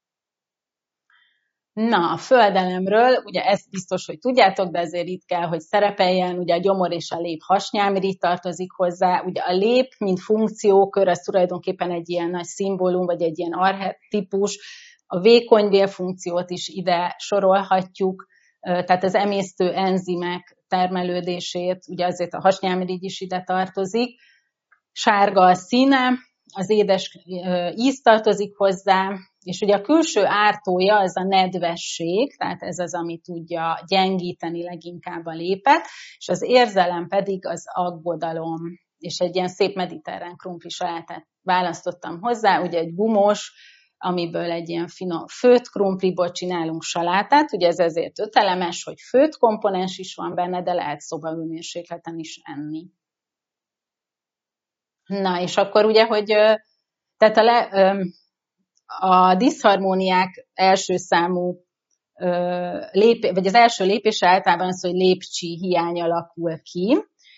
Na, a földelemről, ugye ezt biztos, hogy tudjátok, de ezért itt kell, hogy szerepeljen, ugye a gyomor és a lép hasnyálmirigy tartozik hozzá, ugye a lép, mint funkciókör, ez tulajdonképpen egy ilyen nagy szimbólum, vagy egy ilyen archetípus, a vékony bélfunkciót is ide sorolhatjuk, tehát az emésztő enzimek termelődését, ugye azért a hasnyálmirigy is ide tartozik, sárga a színe, az édes íz tartozik hozzá, és ugye a külső ártója az a nedvesség, tehát ez az, ami tudja gyengíteni leginkább a lépet, és az érzelem pedig az aggodalom, és egy ilyen szép mediterrán krumpli salátát választottam hozzá, ugye egy gumos, amiből egy ilyen finom főtt krumpliból csinálunk salátát, ugye ez ezért ötelemes, hogy főtt komponens is van benne, de lehet szobahőmérsékleten is enni. Na, és akkor ugye, hogy tehát a, le, a diszharmóniák első számú lépés, vagy az első lépés általában az, hogy lépcsi hiány alakul ki.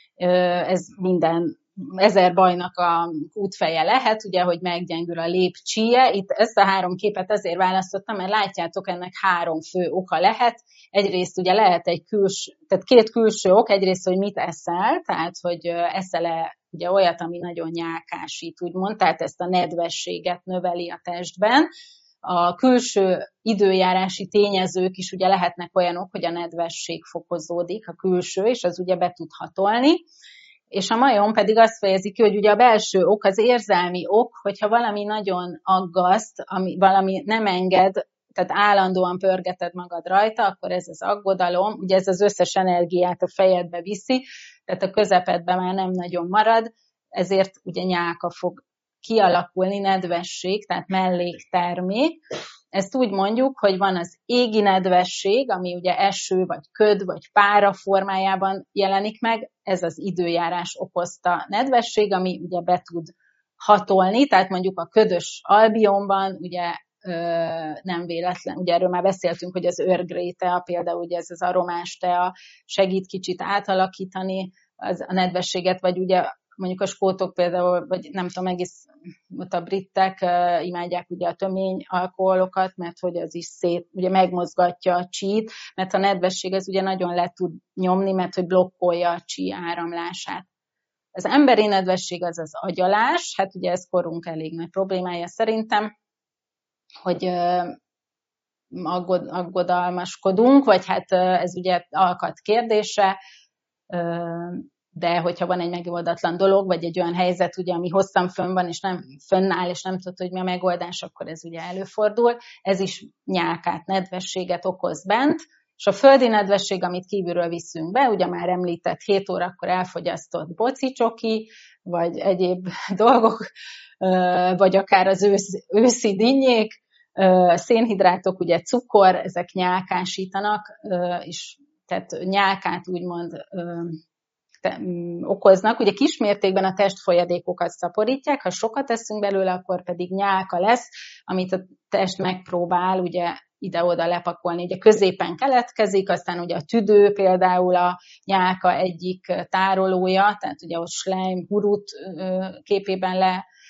Ez minden ezer bajnak a útfeje lehet, ugye, hogy meggyengül a lépcsíje. Itt ezt a három képet azért választottam, mert látjátok, ennek három fő oka lehet. Egyrészt ugye lehet egy külső, tehát két külső ok, egyrészt, hogy mit eszel, tehát, hogy eszel-e ugye olyat, ami nagyon nyálkásít, úgymond, tehát ezt a nedvességet növeli a testben. A külső időjárási tényezők is ugye lehetnek olyanok, hogy a nedvesség fokozódik, a külső, és az ugye be tud hatolni. És a majom pedig azt fejezi ki, hogy ugye a belső ok, az érzelmi ok, hogyha valami nagyon aggaszt, ami, valami nem enged, tehát állandóan pörgeted magad rajta, akkor ez az aggodalom, ugye ez az összes energiát a fejedbe viszi, tehát a közepedben már nem nagyon marad, ezért ugye nyálka fog kialakulni, nedvesség, tehát melléktermék. Ezt úgy mondjuk, hogy van az égi nedvesség, ami ugye eső, vagy köd, vagy pára formájában jelenik meg, ez az időjárás okozta nedvesség, ami ugye be tud hatolni, tehát mondjuk a ködös albionban ugye nem véletlen, ugye erről már beszéltünk, hogy az Earl Grey tea, például ugye ez az aromás tea segít kicsit átalakítani az, a nedvességet, vagy ugye mondjuk a skótok például, vagy nem tudom, egész ott a britek uh, imádják ugye a tömény alkoholokat, mert hogy az is szét, ugye megmozgatja a csít, mert a nedvesség ez ugye nagyon le tud nyomni, mert hogy blokkolja a csí áramlását. Az emberi nedvesség az az agyalás, hát ugye ez korunk elég nagy problémája szerintem, hogy uh, aggod, aggodalmaskodunk, vagy hát uh, ez ugye alkat kérdése, uh, de hogyha van egy megoldatlan dolog, vagy egy olyan helyzet, ugye, ami hosszan fönn van, és nem fönnáll, és nem tudod, hogy mi a megoldás, akkor ez ugye előfordul. Ez is nyálkát, nedvességet okoz bent, és a földi nedvesség, amit kívülről viszünk be, ugye már említett hét órakor elfogyasztott bocicsoki, vagy egyéb dolgok, vagy akár az ősz, őszi dinnyék, szénhidrátok, ugye cukor, ezek nyálkásítanak, és tehát nyálkát úgymond okoznak. Ugye kismértékben a testfolyadékokat szaporítják, ha sokat eszünk belőle, akkor pedig nyálka lesz, amit a test megpróbál ugye ide-oda lepakolni. Ugye középen keletkezik, aztán ugye a tüdő például a nyálka egyik tárolója, tehát ugye ott Schleim, Hurut képében le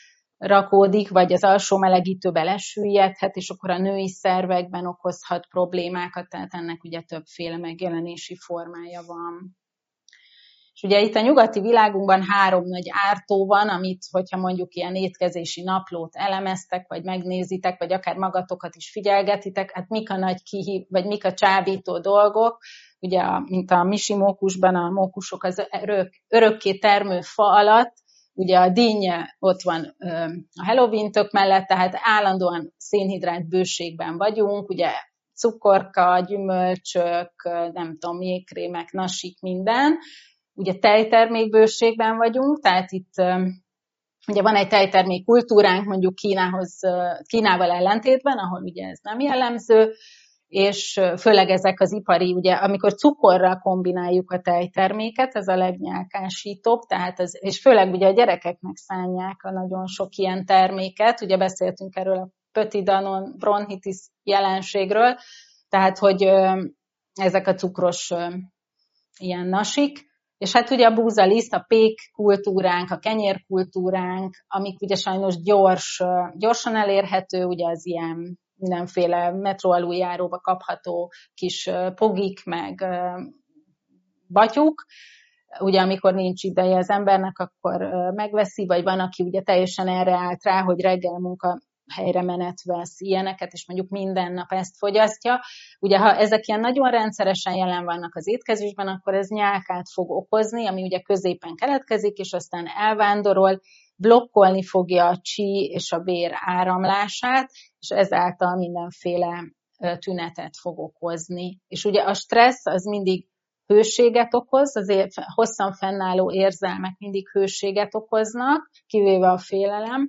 rakódik, vagy az alsó melegítőbe lesüllyedhet, és akkor a női szervekben okozhat problémákat, tehát ennek ugye többféle megjelenési formája van. És ugye itt a nyugati világunkban három nagy ártó van, amit, hogyha mondjuk ilyen étkezési naplót elemeztek, vagy megnézitek, vagy akár magatokat is figyelgetitek, hát mik a nagy kihív, vagy mik a csábító dolgok, ugye, mint a misi mókusban, a mókusok az örök, örökké termő fa alatt, ugye a dinnye ott van a Halloween tök mellett, tehát állandóan szénhidrát bőségben vagyunk, ugye cukorka, gyümölcsök, nem tudom, jégkrémek, nasik, minden. Ugye tejtermékbőségben vagyunk, tehát itt ugye van egy tejtermék kultúránk, mondjuk Kínához, Kínával ellentétben, ahol ugye ez nem jellemző, és főleg ezek az ipari, ugye amikor cukorral kombináljuk a tejterméket, ez a legnyálkásítóbb, tehát ez, és főleg ugye a gyerekeknek szánják a nagyon sok ilyen terméket, ugye beszéltünk erről a petit danon bronchitis jelenségről, tehát hogy ezek a cukros ilyen nasik, és hát ugye a búzaliszt, a pék kultúránk, a kenyérkultúránk, amik ugye sajnos gyors, gyorsan elérhető, ugye az ilyen mindenféle metró aluljáróba kapható kis pogik, meg batyuk. Ugye amikor nincs ideje az embernek, akkor megveszi, vagy van, aki ugye teljesen erre állt rá, hogy reggel munka helyre menet vesz ilyeneket, és mondjuk minden nap ezt fogyasztja. Ugye, ha ezek ilyen nagyon rendszeresen jelen vannak az étkezésben, akkor ez nyálkát fog okozni, ami ugye középen keletkezik, és aztán elvándorol, blokkolni fogja a csí és a vér áramlását, és ezáltal mindenféle tünetet fog okozni. És ugye a stressz az mindig hőséget okoz, azért hosszan fennálló érzelmek mindig hőséget okoznak, kivéve a félelem,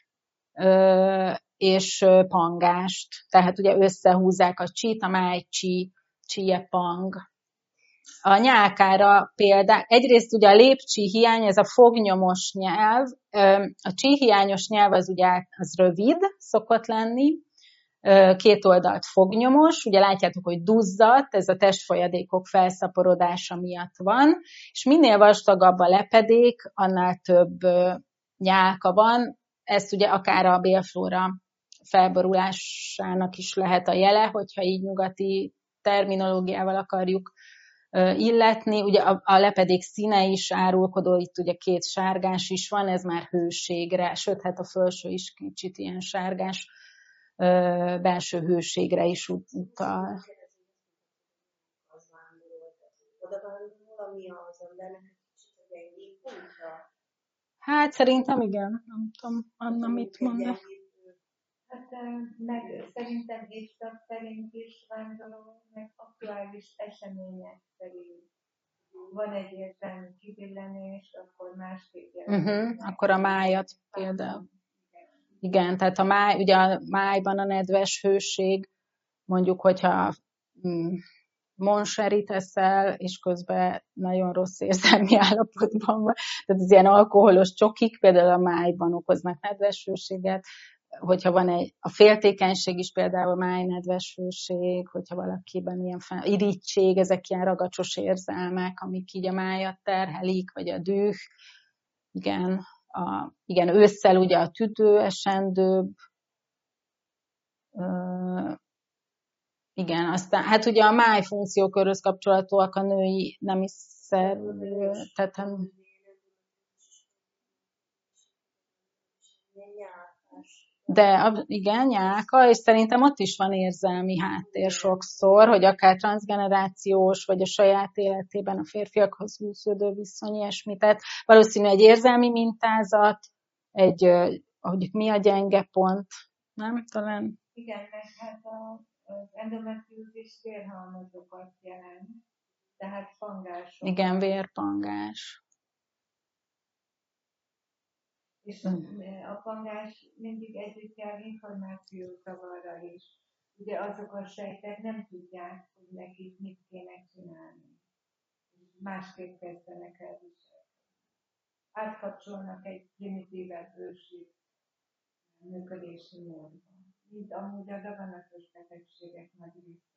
és pangást. Tehát ugye összehúzzák a csít, a máj, csí, csíje, pang. A nyálkára például, egyrészt ugye a lépcsí hiány, ez a fognyomos nyelv, a csíhiányos nyelv az ugye az rövid szokott lenni, két oldalt fognyomos, ugye látjátok, hogy duzzadt, ez a testfolyadékok felszaporodása miatt van, és minél vastagabb a lepedék, annál több nyálka van, ezt ugye akár a bélflóra felborulásának is lehet a jele, hogyha így nyugati terminológiával akarjuk illetni. Ugye a, a lepedék színe is árulkodó, itt ugye két sárgás is van, ez már hőségre, sőt, hát a felső is kicsit ilyen sárgás, belső hőségre is utal. Hát szerintem igen, nem tudom, Anna mit mondja. Hát meg szerintem évszak szerint is vándorol, meg aktuális események szerint. Van egy értelmi kibillenés, akkor másképp jelent. Uh-huh, akkor a májat például. Igen, tehát a máj, ugye a májban a nedves hőség, mondjuk, hogyha mm, monserit eszel, és közben nagyon rossz érzelmi állapotban van, tehát az ilyen alkoholos csokik például a májban okoznak nedves hőséget, hogyha van egy, a féltékenység is például a máj nedves hőség, hogyha valakiben ilyen fel, irigység, ezek ilyen ragacsos érzelmek, amik így a májat terhelik, vagy a düh, igen, a, igen, ősszel ugye a tüdő esendőbb, ö, igen, aztán, hát ugye a máj funkciókörhöz kapcsolatúak a női nemi szervezetem. De igen, nyálka, és szerintem ott is van érzelmi háttér sokszor, hogy akár transzgenerációs, vagy a saját életében a férfiakhoz fűződő viszony, ilyesmi. Tehát valószínű egy érzelmi mintázat, egy, hogy mi a gyenge pont, nem? Talán. Igen, mert hát az endometriózis vérhalmazokat jelent, tehát pangások. Igen, vérpangás. És a pangás mindig együtt jár információzavarral is. Ugye azok a sejtek nem tudják, hogy nekik mit kéne csinálni. Másképp kezdenek el viselni. Átkapcsolnak egy primitívebb ősi működési módban. Mint amúgy a daganatos betegségek nagy része.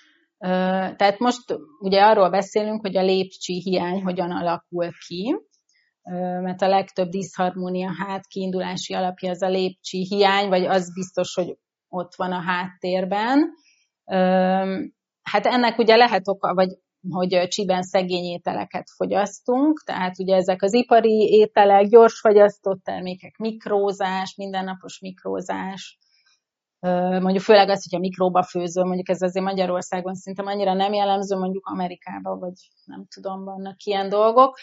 Tehát most ugye arról beszélünk, hogy a lépcsí hiány hogyan alakul ki. mert a legtöbb diszharmónia hát kiindulási alapja az a lépcsi hiány, vagy az biztos, hogy ott van a háttérben. Hát ennek ugye lehet oka, vagy hogy csíben szegény ételeket fogyasztunk, tehát ugye ezek az ipari ételek, gyors fagyasztott termékek, mikrózás, mindennapos mikrózás, mondjuk főleg az, hogyha mikróba főzöm, mondjuk ez azért Magyarországon szinte annyira nem jellemző, mondjuk Amerikában, vagy nem tudom, vannak ilyen dolgok.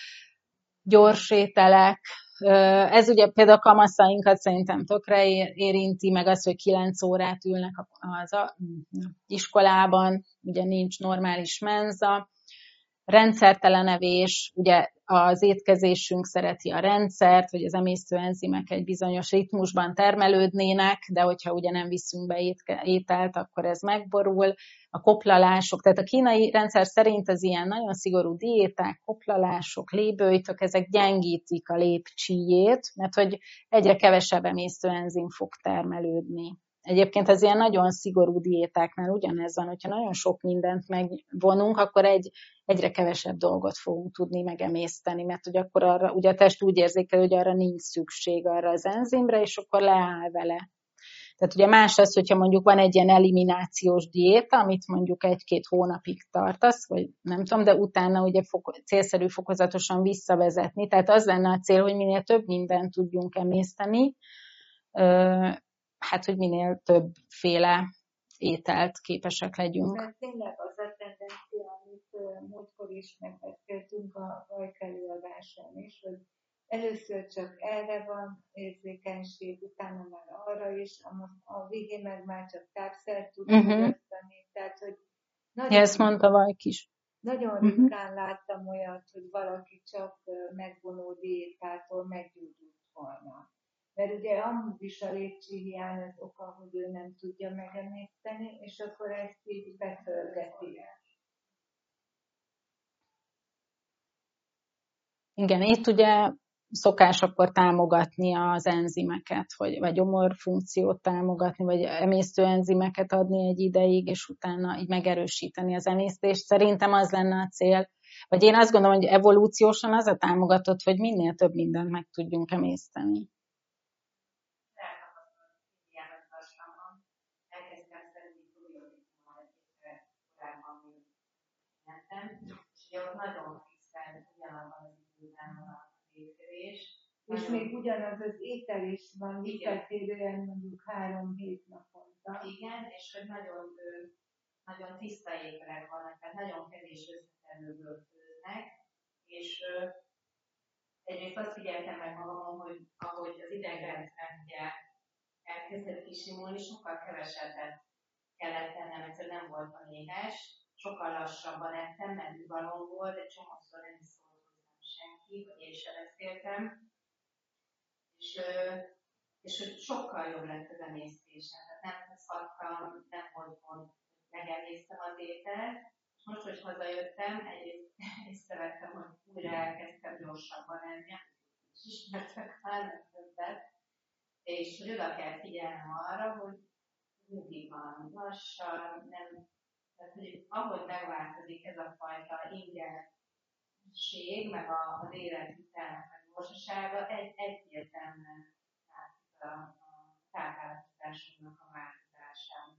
Gyors ételek, ez ugye például a kamaszainkat szerintem tökre érinti, meg az, hogy kilenc órát ülnek az iskolában, ugye nincs normális menza, rendszertelen evés, ugye az étkezésünk szereti a rendszert, hogy az emésztőenzimek egy bizonyos ritmusban termelődnének, de hogyha ugye nem viszünk be étke, ételt, akkor ez megborul. A koplalások, tehát a kínai rendszer szerint az ilyen nagyon szigorú diéták, koplalások, lébőjtök, ezek gyengítik a lépcsíjét, mert hogy egyre kevesebb emésztőenzim fog termelődni. Egyébként az ilyen nagyon szigorú diétáknál ugyanez van, hogyha nagyon sok mindent megvonunk, akkor egy, egyre kevesebb dolgot fogunk tudni megemészteni, mert hogy akkor arra, ugye a test úgy érzékel, hogy arra nincs szükség arra az enzimre, és akkor leáll vele. Tehát ugye más az, hogyha mondjuk van egy ilyen eliminációs diéta, amit mondjuk egy-két hónapig tartasz, vagy nem tudom, de utána ugye foko- célszerű fokozatosan visszavezetni. Tehát az lenne a cél, hogy minél több mindent tudjunk emészteni, hát, hogy minél többféle ételt képesek legyünk. Mert tényleg az a tendencia, amit múltkor is megbeszéltünk a Vajka előadáson is, hogy először csak erre van érzékenység, utána már arra is, a, a végén meg már csak tápszert tud uh-huh. fogyasztani. Tehát, hogy nagyon, ja, ezt mondta Vajk is. Nagyon uh-huh. ritkán láttam olyat, hogy valaki csak megvonó diétától meggyógyult volna. Mert ugye amúgy is a lépcsi hiány az oka, hogy ő nem tudja megemészteni, és akkor ezt így betölgeti. Igen, itt ugye szokás akkor támogatni az enzimeket, vagy, vagy gyomorfunkciót támogatni, vagy emésztőenzimeket adni egy ideig, és utána így megerősíteni az emésztést. Szerintem az lenne a cél. Vagy én azt gondolom, hogy evolúciósan az a támogatott, hogy minél több mindent meg tudjunk emészteni. És ott nagyon fixen ugyanabban az időben van a étkezés. És még ugyanaz az étel is van, visszatérően mondjuk három-hét naponta. Igen, és hogy nagyon, nagyon tiszta ételek vannak, tehát nagyon kevés összetevőből főznek, és egyrészt azt figyeltem meg magamon, hogy ahogy az idegrendszer ugye elkezdett kisimulni, sokkal kevesebbet kellett tennem, egyszerűen nem volt a éhes, sokkal lassabban ettem, mert üvalom volt, egy csomószor nem is szólt hozzám senki, vagy én sem beszéltem. És, és hogy sokkal jobb lett az emésztésem. Tehát nem szadtam, nem volt mond, megemésztem az ételt. És most, hogy hazajöttem, egyrészt észrevettem, hogy újra elkezdtem gyorsabban enni, és ismertek már nem többet. És hogy oda kell figyelnem arra, hogy mindig van lassan, nem. Tehát, hogy ahogy megváltozik ez a fajta ingenség, meg a, az életvitelnek a gyorsasága, egy, egyértelműen látszik a, a táplálkozásunknak a változásán.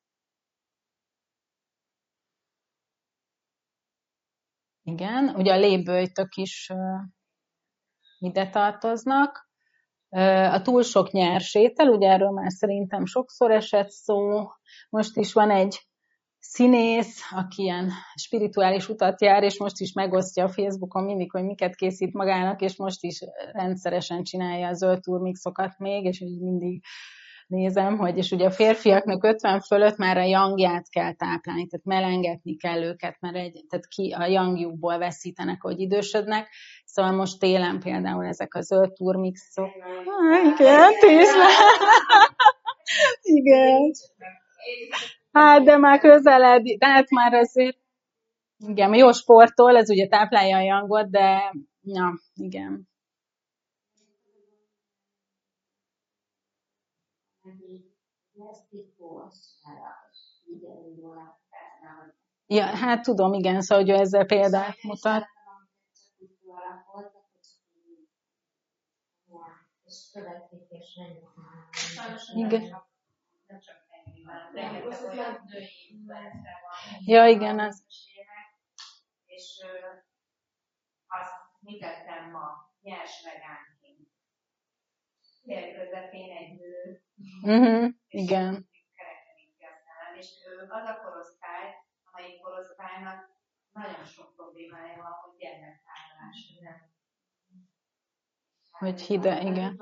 Igen, ugye a lébőjtök is uh, ide tartoznak. Uh, a túl sok nyers étel, ugye erről már szerintem sokszor esett szó. Most is van egy színész, aki ilyen spirituális utat jár, és most is megosztja a Facebookon mindig, hogy miket készít magának, és most is rendszeresen csinálja a zöld turmixokat még, és így mindig nézem, hogy és ugye a férfiaknak ötven fölött már a yangját kell táplálni, tehát melengetni kell őket, mert egy, tehát ki a yangjukból veszítenek, hogy idősödnek. Szóval most télen például ezek a zöld turmixok. Ah, igen, tízben. Igen. Hát, de már közeled, de hát már azért, igen, jó sportol, ez ugye táplálja a yangot, de, ja, igen. Ja, hát tudom, igen, szóval, hogy ezzel példát mutat. és következés rengeteg. Sajnos igen. Nem csak ennyiben, rengeteg olyan női influencer van. Ja, igen, az. És azt mi tettem ma, nyers vegánként. Tél közepén egy nő. Uh-huh, igen. És az a korosztály, amelyik korosztálynak nagyon sok problémája van, hogy gyermekvállalás nem. Hogy hide, igen.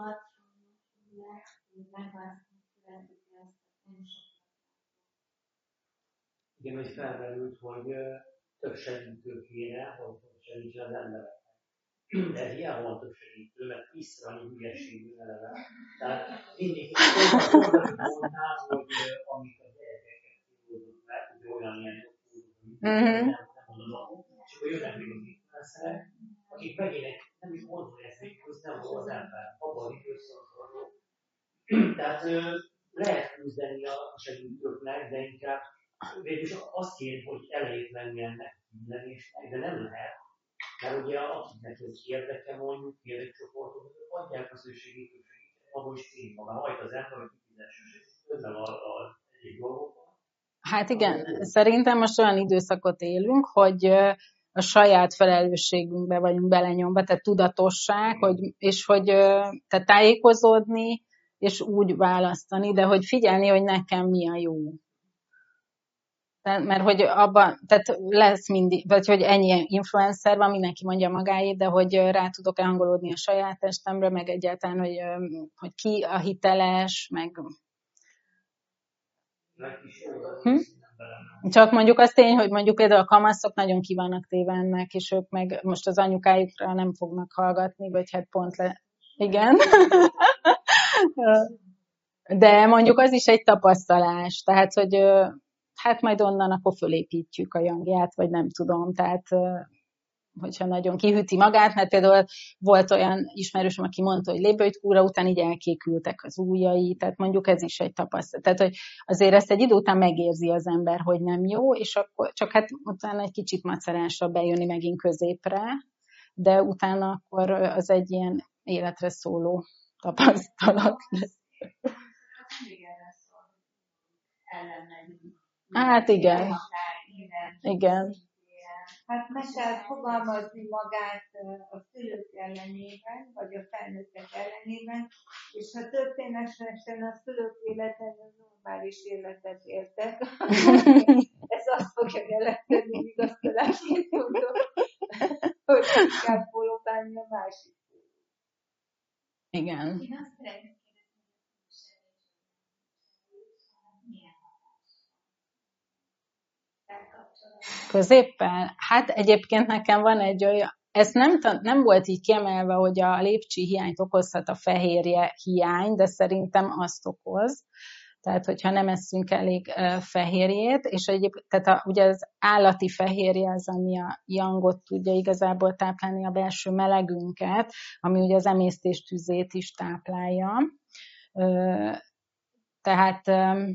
Igen, hogy felmerült, hogy több segítő kéne, hogy segítsen az embereknek. De hiába van több segítő, mert tízszer annyi hülyeségű eleve. Tehát mindig oldalra mondnám, hogy amit a gyerekeket kívódott meg, hogy olyan ilyen nem mondom, és akkor jönnek még az influencerek, akik megint nem is mondják, hogy nem az ember, abban az időszakban. Tehát lehet küzdeni a segítőknek, de inkább végülis azt kér, hogy elejét menni ennek mindenésnek, de nem lehet. Mert ugye akiknek ez érdeke mondjuk, érdekcsoportok, adják az ő segítőséget, abban is kény maga, hajt az ember, hogy kifizessen közben a egyik dolgokban. Hát igen, szerintem most olyan időszakot élünk, hogy a saját felelősségünkbe vagyunk belenyomva, tehát tudatosság, hogy, és hogy tehát tájékozódni, és úgy választani, de hogy figyelni, hogy nekem mi a jó. Tehát, mert hogy abban, tehát lesz mindig, vagy hogy ennyi influencer van, mindenki mondja magáét, de hogy rá tudok hangolódni a saját testemre, meg egyáltalán, hogy, hogy ki a hiteles, meg... Hm? Csak mondjuk az tény, hogy mondjuk például a kamaszok nagyon ki vannak téve ennek, és ők meg most az anyukájukra nem fognak hallgatni, vagy hát pont le... Igen. De mondjuk az is egy tapasztalás, tehát, hogy hát majd onnan akkor fölépítjük a jangját, vagy nem tudom, tehát hogyha nagyon kihűti magát, mert például volt olyan ismerősöm, aki mondta, hogy lépbőjtkúra után így elkékültek az ujjai, tehát mondjuk ez is egy tapasztalat. Tehát, hogy azért ezt egy idő után megérzi az ember, hogy nem jó, és akkor csak hát utána egy kicsit macerásra bejönni megint középre, de utána akkor az egy ilyen életre szóló tapasztalat lesz. Hát igen. Igen. Hát meg kell fogalmazni magát a szülők ellenében, vagy a felnőttek ellenében, és ha történetesen a szülők életen normális életet éltek, ez azt fogja jelenteni vigasztalásként mondom, hogy inkább próbálni a másik. Igen. Én azt szeretném Középpel? Hát egyébként nekem van egy olyan, ez nem, nem volt így kiemelve, hogy a lépcsi hiányt okozhat a fehérje hiány, de szerintem azt okoz. Tehát, hogyha nem eszünk elég fehérjét, és egyébként, tehát a, ugye az állati fehérje az, ami a jangot tudja igazából táplálni, a belső melegünket, ami ugye az emésztés tüzét is táplálja. Tehát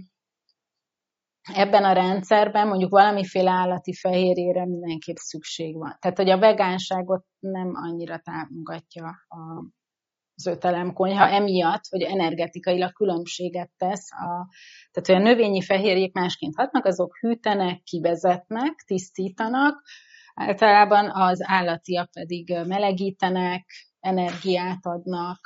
ebben a rendszerben mondjuk valamiféle állati fehérjére mindenképp szükség van. Tehát, hogy a vegánságot nem annyira támogatja az ötelemkonyha, emiatt, hogy energetikailag különbséget tesz. A, tehát, hogy a növényi fehérjék másként hatnak, azok hűtenek, kivezetnek, tisztítanak, általában az állatiak pedig melegítenek, energiát adnak,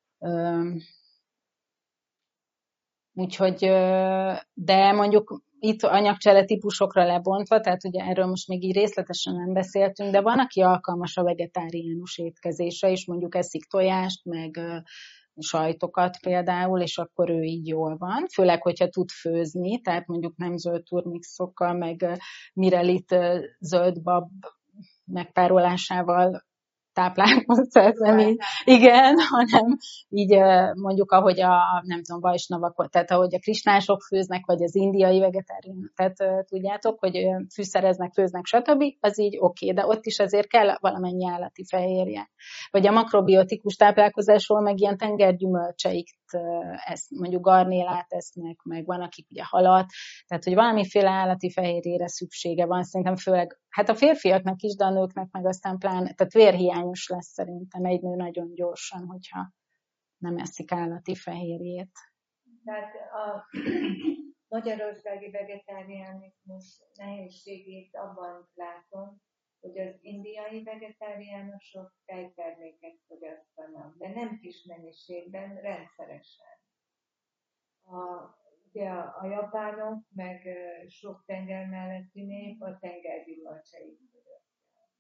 úgyhogy, de mondjuk itt anyagcsere típusokra lebontva, tehát ugye erről most még így részletesen nem beszéltünk, de van, aki alkalmas a vegetáriánus étkezésre, és mondjuk eszik tojást, meg sajtokat például, és akkor ő így jól van. Főleg, hogyha tud főzni, tehát mondjuk nem zöld turmixokkal, meg mirelit zöldbab megpárolásával táplálkozni, igen, hanem így mondjuk, ahogy a, nem tudom, vajsnavak, tehát ahogy a krisnások főznek, vagy az indiai vegetáriánok, tehát tudjátok, hogy fűszereznek, főznek, stb., az így oké, okay, de ott is azért kell valamennyi állati fehérje. Vagy a makrobiotikus táplálkozásról meg ilyen tengergyümölcseikt esz, mondjuk garnélát esznek, meg van, akik ugye halat, tehát hogy valamiféle állati fehérjére szüksége van, szerintem főleg, hát a férfiaknak is, de a nőknek meg aztán pláne, tehát vérhiányos lesz szerintem egy nő nagyon gyorsan, hogyha nem eszik állati fehérjét. Tehát a magyarországi vegetáriánizmus nehézségét abban látom, hogy az indiai vegetáriánusok tejterméket fogyasztanak, de nem kis mennyiségben, rendszeresen. A, ugye a, a japánok, meg sok tenger melletti nép a tengergyümölcseit fogyasztják.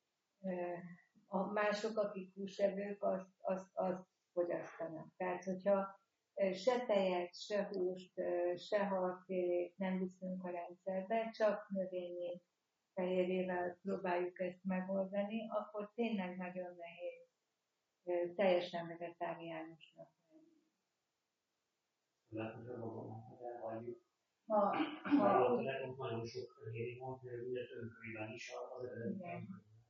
A mások, akik húsevők, azt, azt, azt fogyasztanak. Tehát, hogyha se tejet, se húst, se halfélét nem viszünk a rendszerbe, csak növényi fehérjével próbáljuk ezt megoldani, akkor tényleg nagyon nehéz teljesen vegetáriánusnak lenni. Mert magam elhagyjuk. Ha, ha... Nekünk nagyon sok fehérjé van, például ugye tönkörében is az eredeti.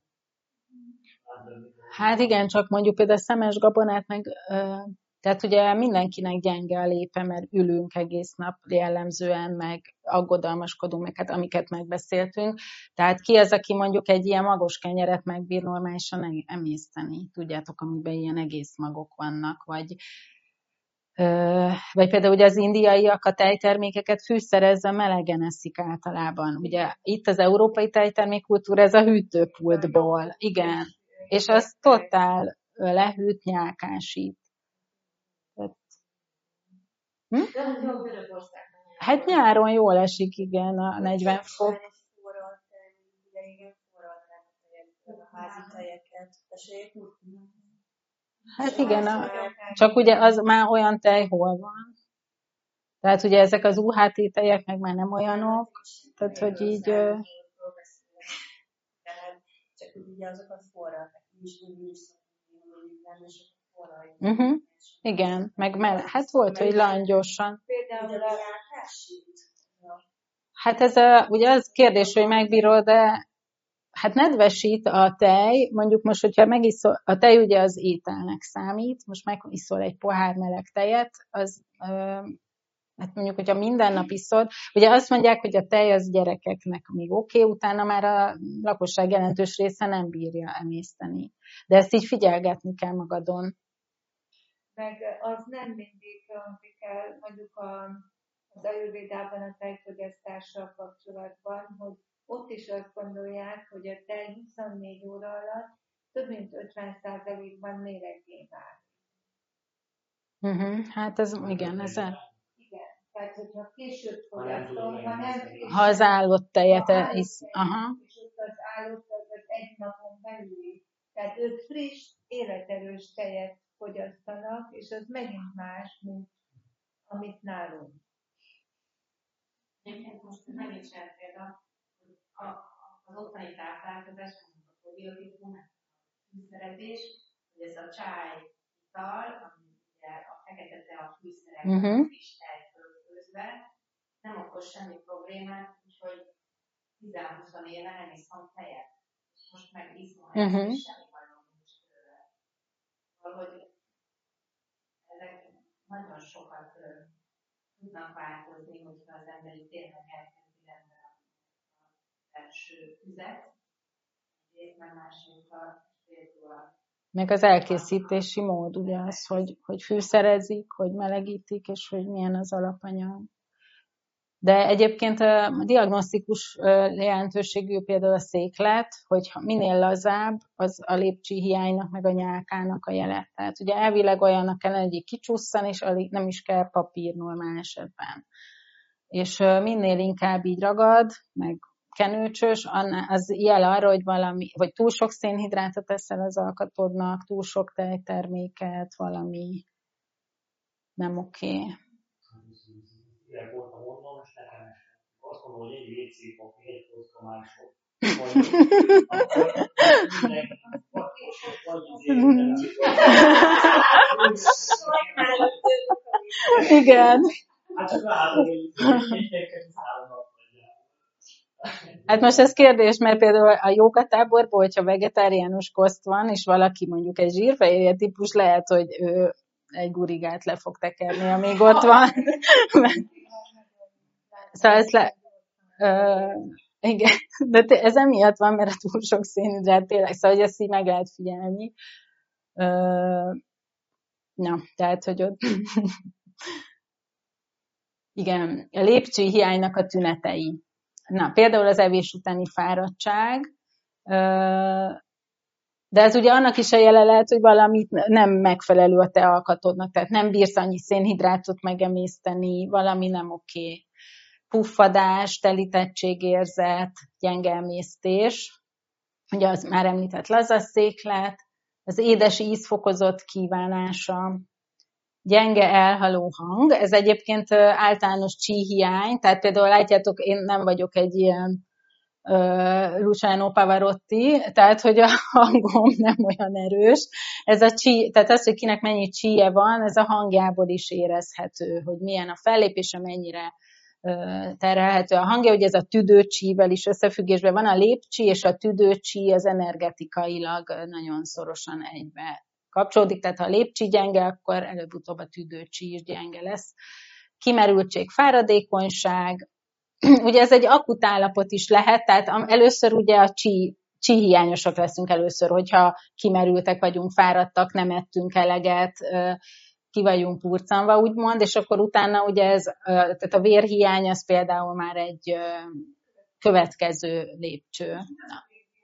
Hát igen, csak mondjuk például a szemes gabonát meg, tehát ugye mindenkinek gyenge a lépe, mert ülünk egész nap jellemzően, meg aggodalmaskodunk, meg hát amiket megbeszéltünk. Tehát ki az, aki mondjuk egy ilyen magos kenyeret megbír normálisan emészteni? Tudjátok, amiben ilyen egész magok vannak, vagy vagy például ugye az indiaiak a tejtermékeket fűszerezve melegen eszik általában. Ugye itt az európai tejtermékkultúra, ez a hűtőpultból, igen, és az totál lehűt, nyálkásít. Hm? Hát nyáron jól esik, igen, a negyven fok. Hát igen, a, csak ugye az már olyan tej hol van. Tehát ugye ezek az u há té tejek meg már nem olyanok, tehát hogy így... Csak ugye azokat forra, is uh-huh. Igen, meg mell- hát volt, hogy langyosan. Például a... Hát ez a, ugye az kérdés, hogy megbírod, de hát nedvesít a tej, mondjuk most, hogyha megiszol, a tej ugye az ételnek számít, most megiszol egy pohár meleg tejet, az, ö, hát mondjuk, hogyha minden nap iszod, ugye azt mondják, hogy a tej az gyerekeknek még oké, okay, utána már a lakosság jelentős része nem bírja emészteni. De ezt így figyelgetni kell magadon. Meg az nem mindig hangzik el, mondjuk a, az ajurvédában a tejfogyasztással kapcsolatban, hogy ott is azt gondolják, hogy a tej huszonnégy óra alatt több mint ötven százalékban méreggé válik. Uh-huh. Hát ez, igen, ez a... Igen, tehát hogyha később fogyasztom, ha nem később... Ha az állott tejet isz, aha. És ott az állott az egy napon belül. Tehát ők friss, életerős tejet fogyasztanak, és az megint más, mint amit nálunk. Egyébként most megint sem például, az ottani táplálkozás, a probiotikum, a fűszerezés, hogy ez a csáj ital, ami ugye a fekete tea a fűszerekben uh-huh. friss tejtől közben, nem okoz semmi problémát, úgyhogy tíz-húsz éve nem iszom tejet. És most meg iszom uh-huh. és semmi bajom nincs tőle. Valahogy ezek nagyon sokat tudnak változni, hogyha az emberi tényleg elkezdi rendben a belső tüzet, részben másik a spirituál. Meg az elkészítési mód, ugye az, hogy, hogy fűszerezik, hogy melegítik, és hogy milyen az alapanyag. De egyébként a diagnosztikus jelentőségű például a széklet, hogy minél lazább, az a lépcsi hiánynak, meg a nyálkának a jele. Tehát ugye elvileg olyannak kellene, hogy kicsusszan, és alig nem is kell papír normál esetben. És minél inkább így ragad, meg kenőcsös, az jel arra, hogy valami, vagy túl sok szénhidrátot eszel az alkatodnak, túl sok tejterméket, valami nem oké. Okay. Ilyen voltam onnan, és nekem azt mondom, hogy egy vé cé papír, egy kocka mások. Igen. Hát csak látom, hogy mindenket három nap legyen. Hát most ez kérdés, mert például a jógatáborban, hogyha vegetáriánus koszt van, és valaki mondjuk egy zsírfehérje típus, lehet, hogy ő egy gurigát le fog tekerni, amíg ott van. Szóval ez le... Uh, igen, de ez emiatt van, mert túl sok szénhidrát tényleg, szóval hogy ezt így meg lehet figyelni. Uh, Na, tehát, hogy ott igen, a lépcső hiánynak a tünetei. Na, például az evés utáni fáradtság, de ez ugye annak is a jele lehet, hogy valamit nem megfelelő a te alkatodnak, tehát nem bírsz annyi szénhidrátot megemészteni, valami nem oké. Puffadás, telítettségérzet, gyenge emésztés, ugye az már említett lazaszéklet, az édes íz fokozott kívánása, gyenge elhaló hang, ez egyébként általános csíhiány, tehát például látjátok, én nem vagyok egy ilyen uh, Luciano Pavarotti, tehát hogy a hangom nem olyan erős. Ez a csí, tehát az, hogy kinek mennyi csíje van, ez a hangjából is érezhető, hogy milyen a fellépése, mennyire uh, terhelhető a hangja, ugye ez a tüdőcsível is összefüggésben van, a lépcsí és a tüdőcsí az energetikailag nagyon szorosan egybe kapcsolódik, tehát ha a lépcsí gyenge, akkor előbb-utóbb a tüdőcsí is gyenge lesz. Kimerültség, fáradékonyság, ugye ez egy akut állapot is lehet, tehát először ugye a csí, csíhiányosak leszünk először, hogyha kimerültek vagyunk, fáradtak, nem ettünk eleget, ki vagyunk purcanva, úgymond, és akkor utána ugye ez, tehát a vérhiány az például már egy következő lépcső. Na.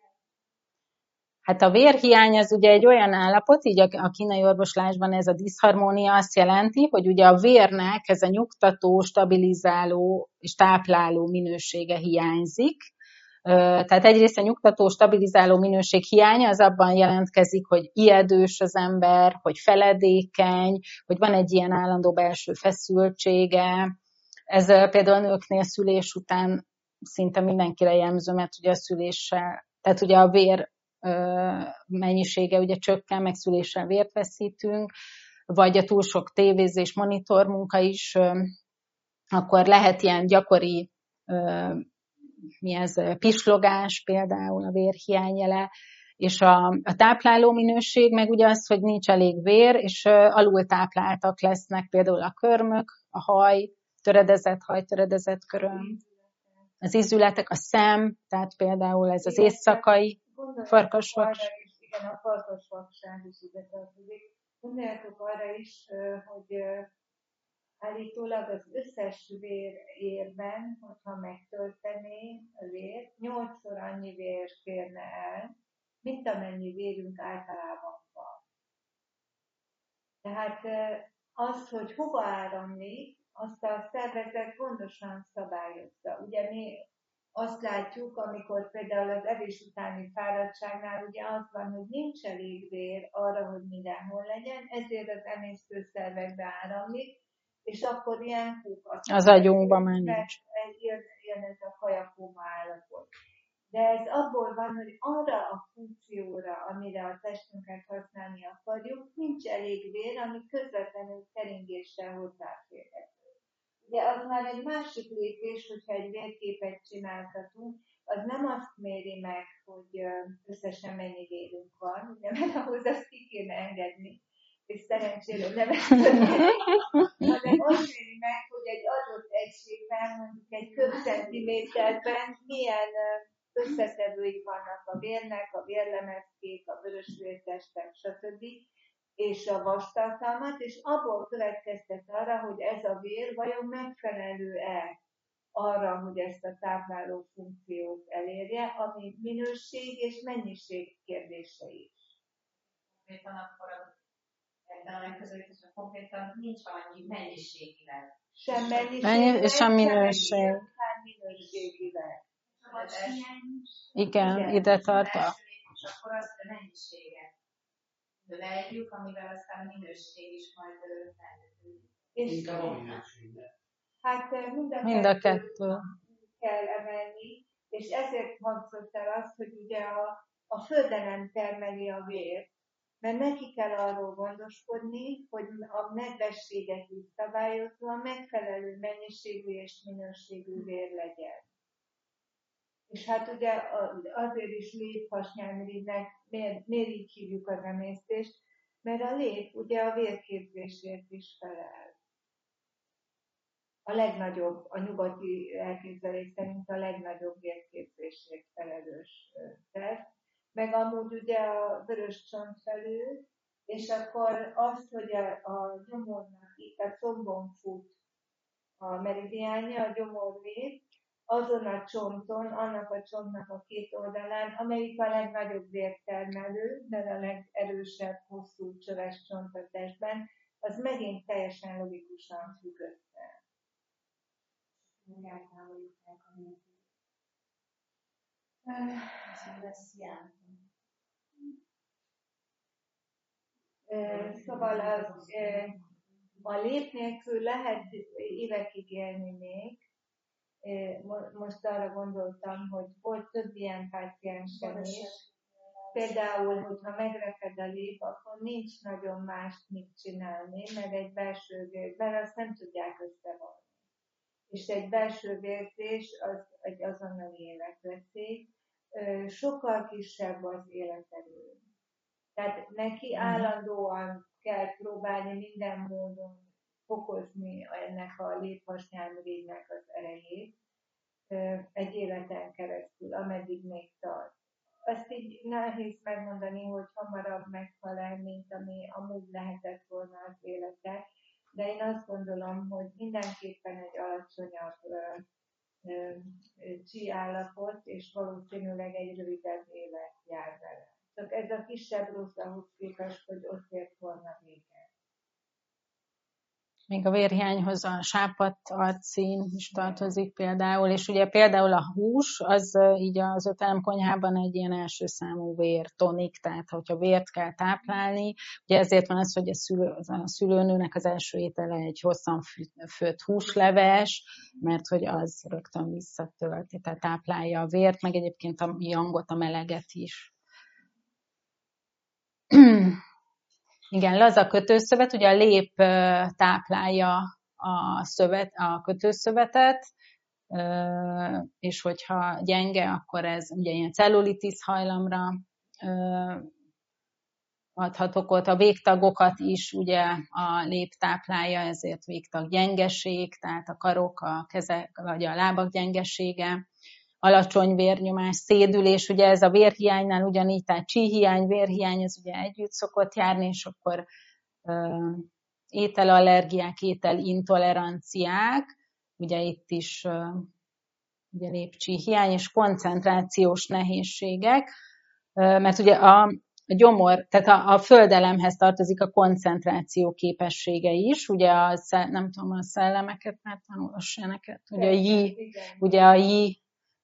Hát a vérhiány az ugye egy olyan állapot, így a kínai orvoslásban ez a diszharmónia azt jelenti, hogy ugye a vérnek ez a nyugtató, stabilizáló és tápláló minősége hiányzik. Tehát egyrészt a nyugtató, stabilizáló minőség hiánya az abban jelentkezik, hogy ijedős az ember, hogy feledékeny, hogy van egy ilyen állandó belső feszültsége. Ez például a nőknél szülés után szinte mindenkire jellemző, mert ugye a szüléssel, tehát ugye a vér mennyisége ugye csökken, meg szüléssel vért veszítünk, vagy a túl sok tévézés, monitormunka is, akkor lehet ilyen gyakori mi ez, pislogás például a vérhiány jele, és a, a tápláló minőség meg ugye az, hogy nincs elég vér, és alul tápláltak lesznek például a körmök, a haj, töredezett haj, töredezett köröm, az ízületek, a szem, tehát például ez az éjszakai farkasvaks. Igen, a farkasvakság is ide tartozik. Gondoljatok arra is, hogy állítólag az összes vérérben, hogyha megtöltené a vért, nyolcszor annyi vér férne el, mint amennyi vérünk általában van. Tehát az, hogy hova áramlik, azt a szervezet gondosan szabályozza. Ugye mi azt látjuk, amikor például az evés utáni fáradtságnál ugye az van, hogy nincs elég vér arra, hogy mindenhol legyen, ezért az emésztőszervekbe áramlik, és akkor ilyen kúkat. Az agyunkban már nincs. Jön, jön ez a kajakóma állapot. De ez abból van, hogy arra a funkcióra, amire a testünket használni akarjuk, nincs elég vér, ami közvetlenül keringéssel hozzáférhető. De az már egy másik lépés, hogyha egy vérképet csináltatunk, az nem azt méri meg, hogy összesen mennyi vérünk van, ugye, mert ahhoz azt ki kéne engedni, és szerencsére nem ezt hanem azt méri meg, hogy egy adott egységben, mondjuk egy köbcentiméterben milyen összetevői vannak a vérnek, a vérlemezkék, a vörösvértestek, stb. És a vastartalmat, és abból következtet arra, hogy ez a vér vajon megfelelő-e arra, hogy ezt a tápláló funkciót elérje, ami minőség és mennyiség kérdése is. Konkrétan akkor ebben a megközelítésben konkrétan nincs annyi mennyiségileg. Sem mennyiségileg, és a minőség. Sem minőségileg. Igen, Igen, ide tart. És akkor azt a mennyiséget növeljük, amivel aztán a minőség is majd fejlődik. Inkább a minőségnek. Hát mind a, mind a kettő kell emelni, és ezért hangzott el azt, hogy ugye a, a földön nem termeli a vért, mert neki kell arról gondoskodni, hogy a nedvességet is szabályozva megfelelő mennyiségű és minőségű vér legyen. És hát ugye azért is léphasnyálmirigynek, miért, miért így hívjuk az emésztést, mert a lép ugye a vérképzésért is felel. A legnagyobb, a nyugati elképzelés szerint a legnagyobb vérképzésért felelős test. Meg amúgy ugye a vörös csontfelül és akkor azt, hogy a, a gyomornak itt a combon fut a meridiánja, a gyomorvét, azon a csonton, annak a csontnak a két oldalán, amelyik a legnagyobb vértermelő, de a legerősebb, hosszú, csöves csont a testben, az megint teljesen logikusan függ össze. Szóval a, a lép nélkül lehet évekig élni még. Most arra gondoltam, hogy volt több ilyen páciensem is. Például, hogyha megreked a lép, akkor nincs nagyon más mit csinálni, mert egy belső vérben azt nem tudják összevonni. És egy belső vérzés az egy azonnali életveszély. Sokkal kisebb az életerő. Tehát neki állandóan kell próbálni minden módon fokozni ennek a léphasnyálmirigynek az erejét egy életen keresztül, ameddig még tart. Azt így nehéz megmondani, hogy hamarabb meghal el, mint ami amúgy lehetett volna az élete, de én azt gondolom, hogy mindenképpen egy alacsonyabb csí állapot, és valószínűleg egy rövidebb élet jár vele. Csak ez a kisebb rossz ahhoz képest, hogy ott ért volna vége. Még a vérhiányhoz a sápadt-arcszín is tartozik például, és ugye például a hús, az így az ötelemkonyhában egy ilyen első számú vértonik, tehát hogyha vért kell táplálni, ugye ezért van az, hogy a, szülő, a szülőnőnek az első étele egy hosszan főtt húsleves, mert hogy az rögtön visszatölti, tehát táplálja a vért, meg egyébként a jangot, a meleget is. Igen, laza kötőszövet, ugye a lép táplálja a, szövet, a kötőszövetet, és hogyha gyenge, akkor ez ugye ilyen cellulitis hajlamra adhat okot. A végtagokat is ugye a lép táplálja, ezért végtag gyengeség, tehát a karok, a kezek vagy a lábak gyengesége. Alacsony vérnyomás, szédülés, ugye ez a vérhiánynál ugyanígy, tehát csíhiány, vérhiány, ez ugye együtt szokott járni, és akkor uh, ételallergiák, ételintoleranciák, ugye itt is uh, ugye lépcsíhiány, és koncentrációs nehézségek, uh, mert ugye a, a gyomor, tehát a, a földelemhez tartozik a koncentráció képessége is, ugye a, nem tudom, a szellemeket már tanulassa neked, ugye a jí, ugye a jí,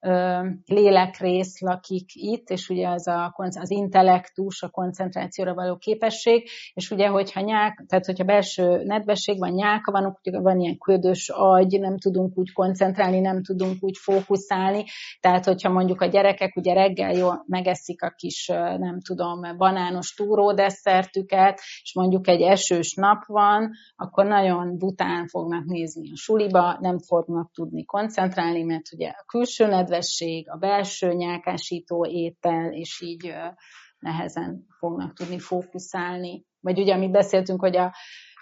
lélekrész lakik itt, és ugye az, a, az intellektus, a koncentrációra való képesség, és ugye, hogyha nyák, tehát hogyha belső nedvesség van, nyálka van, akkor van ilyen ködös agy, nem tudunk úgy koncentrálni, nem tudunk úgy fókuszálni, tehát hogyha mondjuk a gyerekek ugye reggel jól megeszik a kis, nem tudom, banános túródesszertüket, és mondjuk egy esős nap van, akkor nagyon bután fognak nézni a suliba, nem fognak tudni koncentrálni, mert ugye a külső nedvesség, a belső nyálkásító étel, és így nehezen fognak tudni fókuszálni. Vagy ugye, amit beszéltünk, hogy a,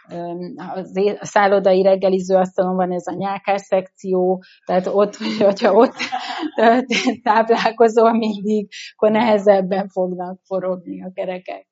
a szállodai reggeliző asztalon van ez a nyálkás szekció, tehát ott, hogyha ott táplálkozol mindig, akkor nehezebben fognak forogni a kerekek.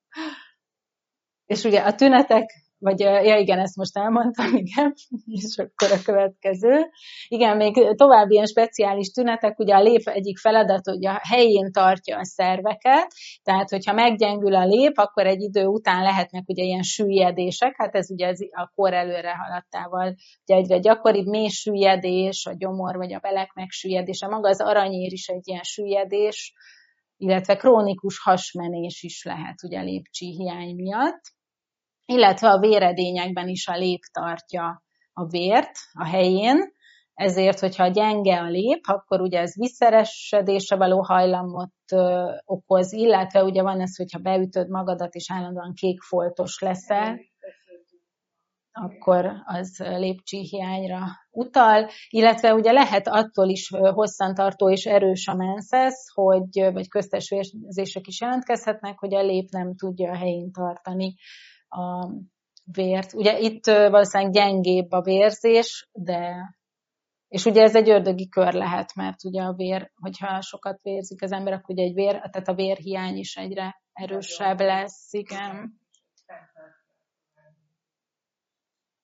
És ugye a tünetek, vagy ja igen, ezt most elmondtam, igen, és akkor a következő. Igen, még további ilyen speciális tünetek, ugye a lép egyik feladat, hogy a helyén tartja a szerveket, tehát hogyha meggyengül a lép, akkor egy idő után lehetnek ugye ilyen süllyedések, hát ez ugye a kor előre haladtával ugye egyre gyakoribb, mély süllyedés, a gyomor vagy a belek megsüllyedése, maga az aranyér is egy ilyen süllyedés, illetve krónikus hasmenés is lehet ugye lépcsíhiány miatt. Illetve a véredényekben is a lép tartja a vért a helyén, ezért, hogyha gyenge a lép, akkor ugye ez visszeresedésre való hajlamot ö, okoz, illetve ugye van ez, hogyha beütöd magadat, és állandóan kékfoltos leszel, akkor az lépcsíhiányra utal, illetve ugye lehet attól is hosszantartó és erős a menszesz, hogy, vagy köztes vérzések is jelentkezhetnek, hogy a lép nem tudja a helyén tartani a vért. Ugye itt valószínűleg gyengébb a vérzés, de és ugye ez egy ördögi kör lehet, mert ugye a vér, hogyha sokat vérzik az ember, akkor ugye egy vér, tehát a vérhiány is egyre erősebb lesz, igen.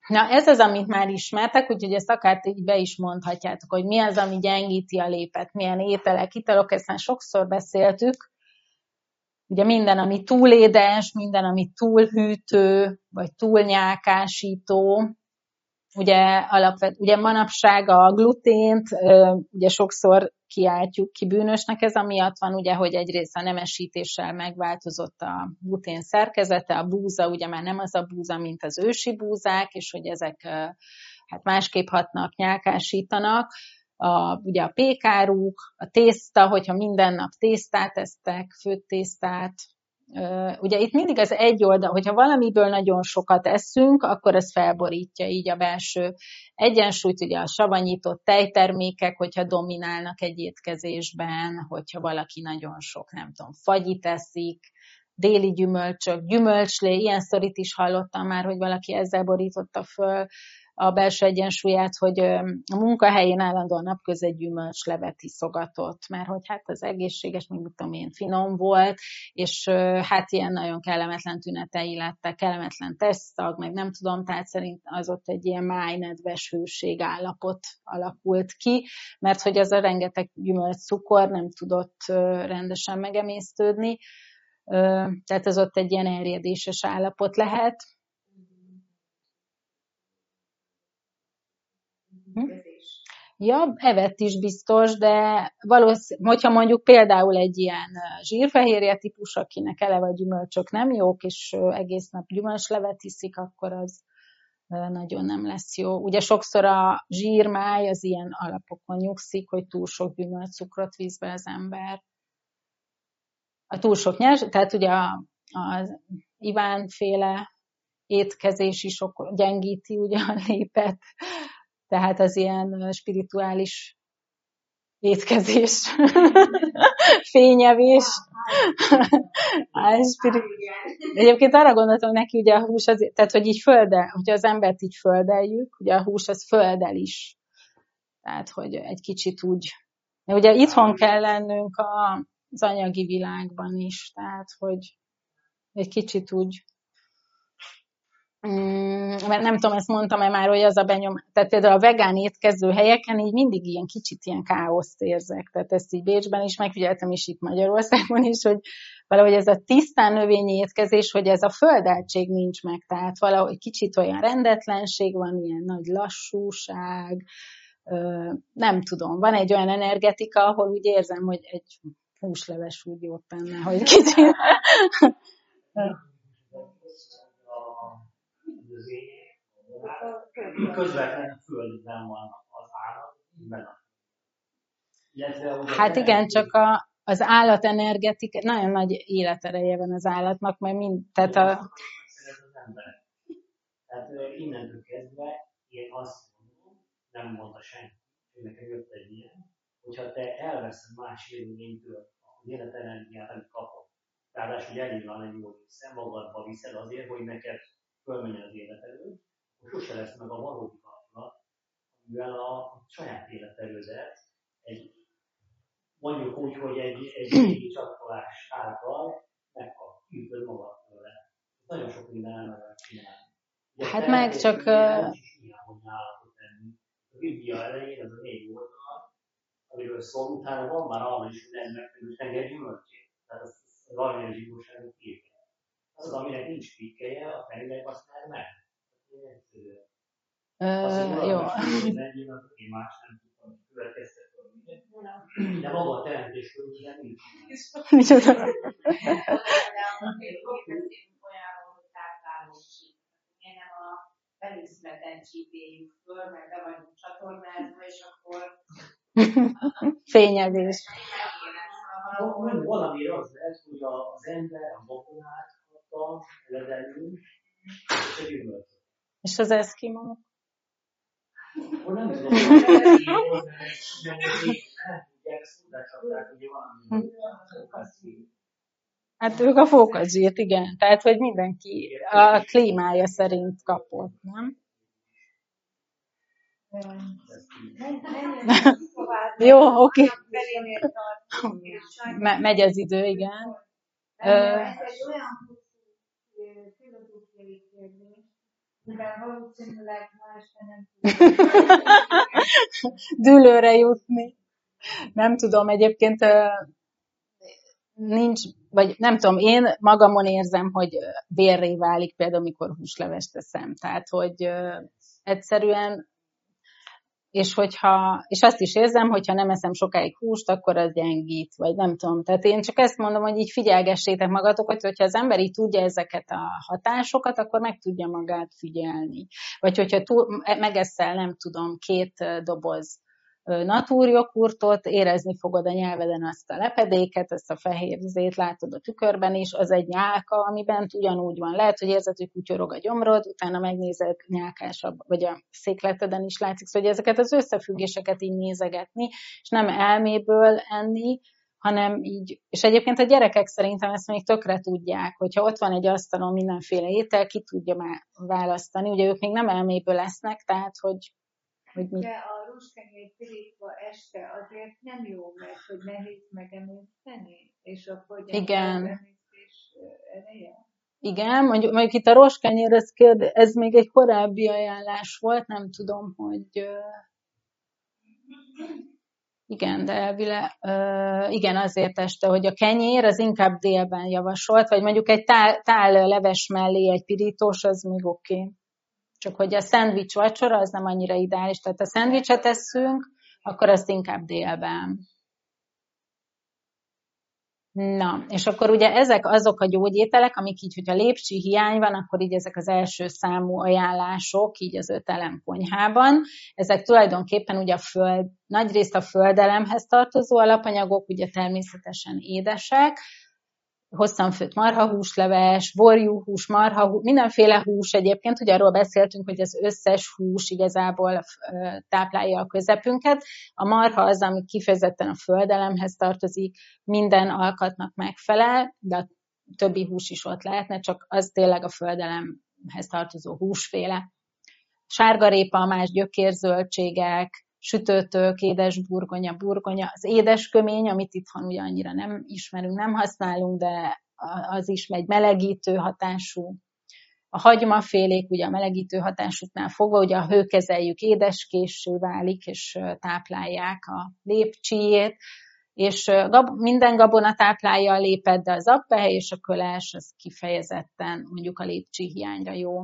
Na, ez az, amit már ismertek, úgyhogy ezt akár így be is mondhatjátok, hogy mi az, ami gyengíti a lépet, milyen ételek, italok, ezt már sokszor beszéltük. Ugye minden, ami túl édes, minden, ami túl hűtő, vagy túl nyálkásító. Ugye, alapvet, ugye manapság a glutént, ugye sokszor kiáltjuk ki bűnösnek, ez amiatt van, ugye, hogy egyrészt a nemesítéssel megváltozott a glutén szerkezete, a búza ugye már nem az a búza, mint az ősi búzák, és hogy ezek hát másképp hatnak, nyálkásítanak. A, ugye a pékáruk, a tészta, hogyha minden nap tésztát esztek, főtt tésztát, ugye itt mindig az egy oldal, hogyha valamiből nagyon sokat eszünk, akkor ez felborítja így a belső egyensúlyt, ugye a savanyított tejtermékek, hogyha dominálnak egy étkezésben, hogyha valaki nagyon sok, nem tudom, fagyit eszik, déli gyümölcsök, gyümölcslé, ilyen sztorit is hallottam már, hogy valaki ezzel borította föl a belső egyensúlyát, hogy a munkahelyén állandóan napközben gyümölcslevet iszogatott, mert hogy hát az egészséges, még mit tudom én, finom volt, és hát ilyen nagyon kellemetlen tünetei lettek, kellemetlen testszag, meg nem tudom, tehát szerint az ott egy ilyen májnedves hőség állapot alakult ki, mert hogy az a rengeteg gyümölcs cukor nem tudott rendesen megemésztődni, tehát ez ott egy ilyen erjedéses állapot lehet. Hm? Ja, evett is biztos, de valószínűleg, hogyha mondjuk például egy ilyen zsírfehérje típus, akinek eleve a gyümölcsök nem jók, és egész nap gyümölcslevet iszik, akkor az nagyon nem lesz jó. Ugye sokszor a zsírmáj az ilyen alapokon nyugszik, hogy túl sok gyümölcscukrot visz be az ember. A túl sok nyers, tehát ugye az Iván-féle étkezés is gyengíti ugye a lépet, tehát az ilyen spirituális étkezés, fényevés. Egyébként arra gondoltam neki, ugye a hús, az, tehát hogy így földel, hogyha az embert így földeljük, ugye a hús az földel is. Tehát, hogy egy kicsit úgy, de ugye itthon kell lennünk a, az anyagi világban is, tehát, hogy egy kicsit úgy, mert nem tudom, ezt mondtam-e már, hogy az a benyom, tehát például a vegán étkező helyeken így mindig ilyen kicsit ilyen káoszt érzek, tehát ezt így Bécsben is megfigyeltem, is itt Magyarországon is, hogy valahogy ez a tisztán növényi étkezés, hogy ez a földeltség nincs meg, tehát valahogy kicsit olyan rendetlenség van, ilyen nagy lassúság, nem tudom, van egy olyan energetika, ahol úgy érzem, hogy egy húsleves úgy jót benne, hogy kicsit... Közvetlenül földben vannak az állat, hát igen, csak a, az állat energetika, nagyon nagy életereje van az állatnak, mert mind, tehát a... Tehát innentől kezdve én azt mondom, nem mondta senki, hogy nekem jött egy ilyen, hogyha te elveszed más élménytől az életenergiát, amit kapod, ráadásul elég van egy jó része, magadba viszed azért, hogy neked fölmenjen az életerőd, akkor sose lesz meg a valódi kapcsolat, mivel a saját életerődet egy, mondjuk úgy, hogy egy, egy régi csatolás által megkapjuk magad tőle. Nagyon sok minden nem lehet csinálni. Ugye hát meg csak... Nem is ilyen, hogy állatot tenni. A Biblia elején ez a négy oldal, amiről szól, utána van már arra is, hogy nem megtudjuk tenger gyümölcsét. Tehát az valamilyen zsidóságú képe. Az, aminek nincs pikkelye, a tengerek azt már meg. Uh, jó. Én más nem tudtam következtetni. De maga a teremtés körülben nincs. Micsoda? Olyanról, hogy táplálósít. Én nem a belükszületen csípéljük föl, mert be vagyunk csatornázva, és akkor fényezés. Valami az lesz, hogy az ember a bokonát kapta, ledelünk, és a gyümölcsöt. És az eszkimók? Akkor nem tudom, hogy nem tudják szúrásatták, ugye valami fókaszír. Hát ők a fókaszírt, igen. Tehát, hogy mindenki a klímája szerint kapott, nem? Jó, oké. Me- megy az idő, igen. Ez egy olyan filozófiai kérdés, mivel valószínűleg ma este nem tudom. Dűlőre jutni. Nem tudom, egyébként nincs, vagy nem tudom, én magamon érzem, hogy vérré válik például, amikor húslevest teszem. Tehát, hogy egyszerűen, és hogyha, és azt is érzem, hogyha nem eszem sokáig húst, akkor az gyengít, vagy nem tudom. Tehát én csak ezt mondom, hogy így figyelgessétek magatokat, hogyha az ember így tudja ezeket a hatásokat, akkor meg tudja magát figyelni. Vagy hogyha túl, megeszel, nem tudom, két doboz natúrjoghurtot, érezni fogod a nyelveden azt a lepedéket, ezt a fehér vizét, látod a tükörben is, az egy nyálka, ami bent ugyanúgy van. Lehet, hogy érzed, hogy kutyorog a gyomrod, utána megnézed nyálkásabb, vagy a székleteden is látszik, szóval hogy ezeket az összefüggéseket így nézegetni, és nem elméből enni, hanem így, és egyébként a gyerekek szerintem ezt még tökre tudják, hogyha ott van egy asztalon mindenféle étel, ki tudja már választani, ugye ők még nem elméből lesznek, tehát, hogy Hogy de a rózskenyér pirítva este azért nem jó, mert hogy nehéz megemészteni, és akkor igen. emésztés ereje. Igen, mondjuk, mondjuk itt a rózskenyér, ez, kérd, ez még egy korábbi ajánlás volt, nem tudom, hogy igen, de elvile, igen, azért este, hogy a kenyér az inkább délben javasolt, vagy mondjuk egy tál, tál leves mellé egy pirítós, az még oké. Okay. Csak hogy a szendvics vacsora, az nem annyira ideális. Tehát a szendvicset eszünk, akkor azt inkább délben. Na, és akkor ugye ezek azok a gyógyételek, amik így, hogyha lépcsi hiány van, akkor így ezek az első számú ajánlások, így az öt elem konyhában. Ezek tulajdonképpen ugye a föld, nagyrészt a földelemhez tartozó alapanyagok, ugye természetesen édesek, hosszan főtt marhahúsleves, borjúhús, marhahús, mindenféle hús egyébként, ugye arról beszéltünk, hogy az összes hús igazából táplálja a közepünket. A marha az, ami kifejezetten a földelemhez tartozik, minden alkatnak megfelel, de a többi hús is ott lehetne, csak az tényleg a földelemhez tartozó húsféle. Sárgarépa, más gyökérzöldségek, sütőtök, édes burgonya, burgonya, az édeskömény, amit itthon ugye annyira nem ismerünk, nem használunk, de az is megy melegítő hatású. A hagymafélék, ugye a melegítő hatásuknál fogva, ugye a hőkezeljük édeskéssé válik, és táplálják a lépcsijét, és minden gabona táplálja a lépet, de az appehely és a köles, az kifejezetten mondjuk a lépcsi hiányra jó.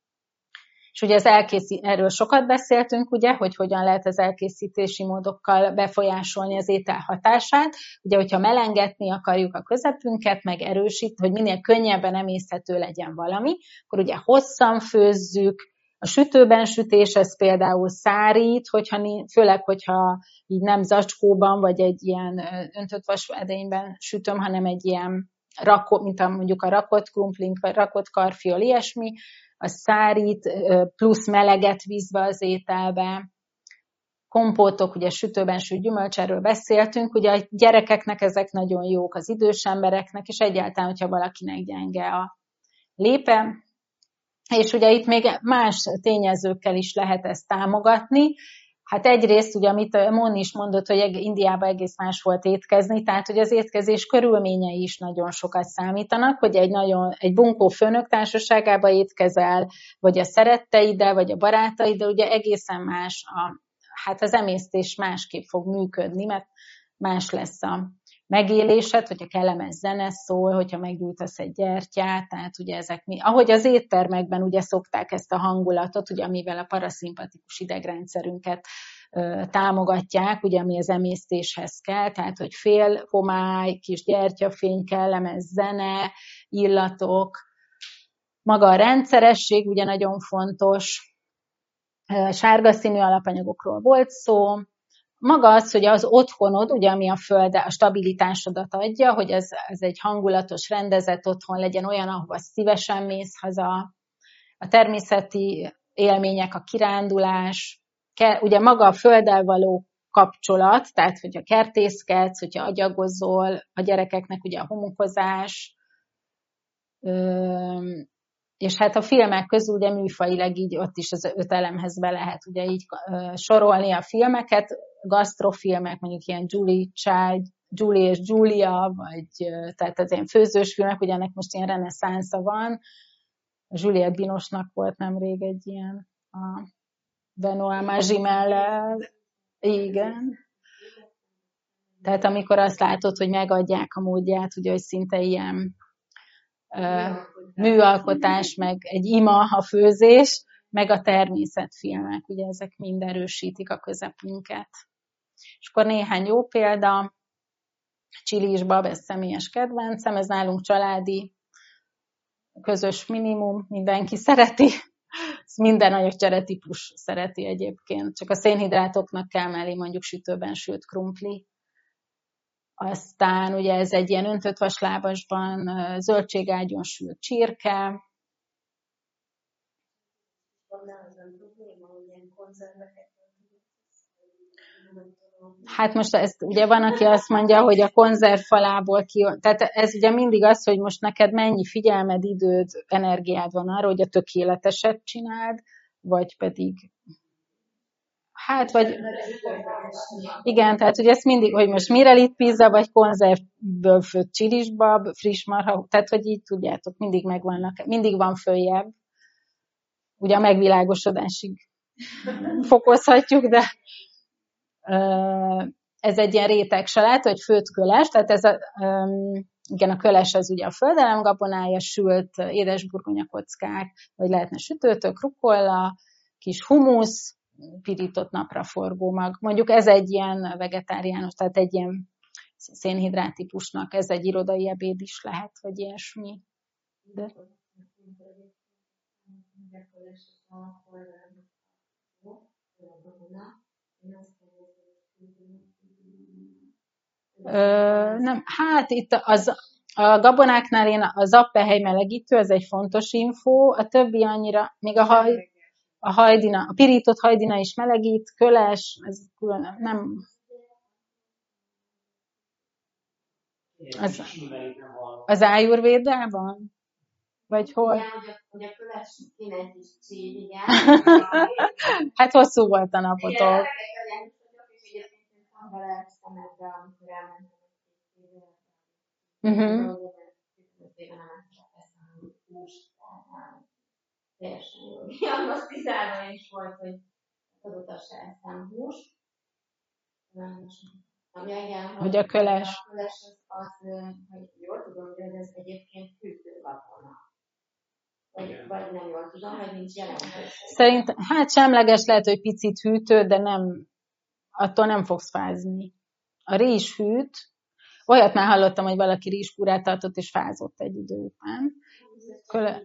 És ugye az elkészít, erről sokat beszéltünk, ugye, hogy hogyan lehet az elkészítési módokkal befolyásolni az étel hatását. Ugye, hogyha melengetni akarjuk a közepünket, meg erősít, hogy minél könnyebben emészhető legyen valami, akkor ugye hosszan főzzük, a sütőben sütés, ez például szárít, hogyha, főleg, hogyha így nem zacskóban, vagy egy ilyen öntött vasedényben sütöm, hanem egy ilyen rakott, mint a, mondjuk a rakott krumplink, vagy rakott karfiol, ilyesmi, a szárít, plusz meleget vízbe az ételbe. Kompótok, ugye sütőben süt gyümölcs, erről beszéltünk, ugye a gyerekeknek ezek nagyon jók, az idős embereknek, és egyáltalán, hogyha valakinek gyenge a lépe. És ugye itt még más tényezőkkel is lehet ezt támogatni. Hát egyrészt, ugye, amit Moni is mondott, hogy Indiában egész más volt étkezni, tehát hogy az étkezés körülményei is nagyon sokat számítanak, hogy egy, nagyon, egy bunkó főnök társaságában étkezel, vagy a szeretteiddel, vagy a barátaiddal, ugye egészen más, a, hát az emésztés másképp fog működni, mert más lesz a megélésed, hogyha kellemes zene szól, hogyha meggyújtasz egy gyertyát, tehát ugye ezek mi, ahogy az éttermekben ugye szokták ezt a hangulatot, ugye amivel a paraszimpatikus idegrendszerünket ö, támogatják, ugye ami az emésztéshez kell, tehát hogy fél homály, kis gyertyafény, kellemes zene, illatok, maga a rendszeresség ugye nagyon fontos, sárga színű alapanyagokról volt szó, maga az, hogy az otthonod, ugye, ami a föld, a stabilitásodat adja, hogy ez, ez egy hangulatos, rendezett otthon legyen, olyan, ahova szívesen mész haza, a természeti élmények, a kirándulás, ugye maga a földdel való kapcsolat, tehát hogyha kertészkedsz, hogyha agyagozol, a gyerekeknek ugye a homokozás, és hát a filmek közül ugye műfajileg így ott is az öt elemhez be lehet ugye így sorolni a filmeket, gasztrofilmek, mondjuk ilyen Julie Child, Julie és Julia, vagy tehát az ilyen főzős filmek, ugye ennek most ilyen reneszánsza van, Juliette Binoche-nak volt nemrég egy ilyen a Benoît Magimel-lel. Igen. Tehát amikor azt látod, hogy megadják a módját, ugye, hogy szinte ilyen uh, műalkotás, meg egy ima a főzés, meg a természetfilmek, ugye ezek mind erősítik a közepünket. És akkor néhány jó példa, Csilis bab, ez személyes kedvencem, ez nálunk családi, közös minimum, mindenki szereti, ezt minden anyagcsere típus szereti egyébként, csak a szénhidrátoknak kell mellé mondjuk sütőben sült krumpli. Aztán ugye ez egy ilyen öntött vaslábasban zöldségágyon sült csirke. Hát most ez, ugye van, aki azt mondja, hogy a konzervfalából ki... Tehát ez ugye mindig az, hogy most neked mennyi figyelmed, időd, energiád van arra, hogy a tökéleteset csináld, vagy pedig... Hát, vagy... Igen, tehát ugye ez mindig, hogy most Mirelit pizza, vagy konzervből főtt csilisbab, friss marha, tehát hogy így tudjátok, mindig megvannak, mindig van följebb. Ugye a megvilágosodásig fokozhatjuk, de ez egy ilyen rétegsalát, vagy főtt köles, tehát ez a, igen, a köles az ugye a földelem gabonája, sült édesburgonyakockák, vagy lehetne sütőtök, rukolla, kis humusz, pirított napraforgó mag. Mondjuk ez egy ilyen vegetáriánus, tehát egy ilyen szénhidrát típusnak, ez egy irodai ebéd is lehet, vagy ilyesmi. De... Ö, nem, hát itt az, a gabonáknál én a zappehely melegítő, ez egy fontos info, a többi annyira, még a, haj, a hajdina, a pirított hajdina is melegít, köles, ez külön, nem... Az, az ájurvédában? Vagy hol? Igen, hogy a köles kéne egy kis csíd, igen. Hát hosszú volt a napotok. Uh-huh. Teljesen jó. Diagnosztizálva is volt, hogy azóta se eszem húst. Hogy a köles. A köles az, az, hogy jól tudom, hogy ez egyébként hűtőgabona. Vagy, vagy nem jól tudom, vagy nincs jelentős. Szerintem, hát semleges lehet, hogy picit hűtő, de nem, attól nem fogsz fázni. A rizs hűt, olyat már hallottam, hogy valaki rizspúrát tartott, és fázott egy idő után. Köle...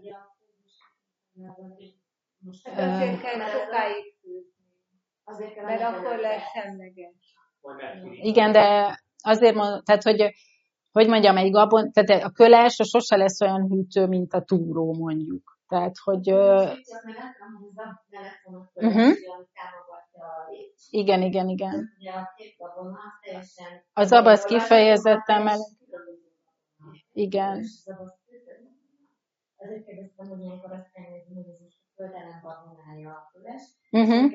Azért kell sokáig fűzni, mert akkor lesz semleges. Igen, de azért mondom, tehát, hogy, hogy mondjam, egy gabon, tehát a köles a sose lesz olyan hűtő, mint a túró, mondjuk. Tehát, hogy... Uh, uh-huh. Igen, igen, igen. A zabasz kifejezetten meleg. Igen. Azért kérdeztem, hogy ilyenkor azt kell nézni, hogy ez most a földelem gabonája a köles. Uh-huh.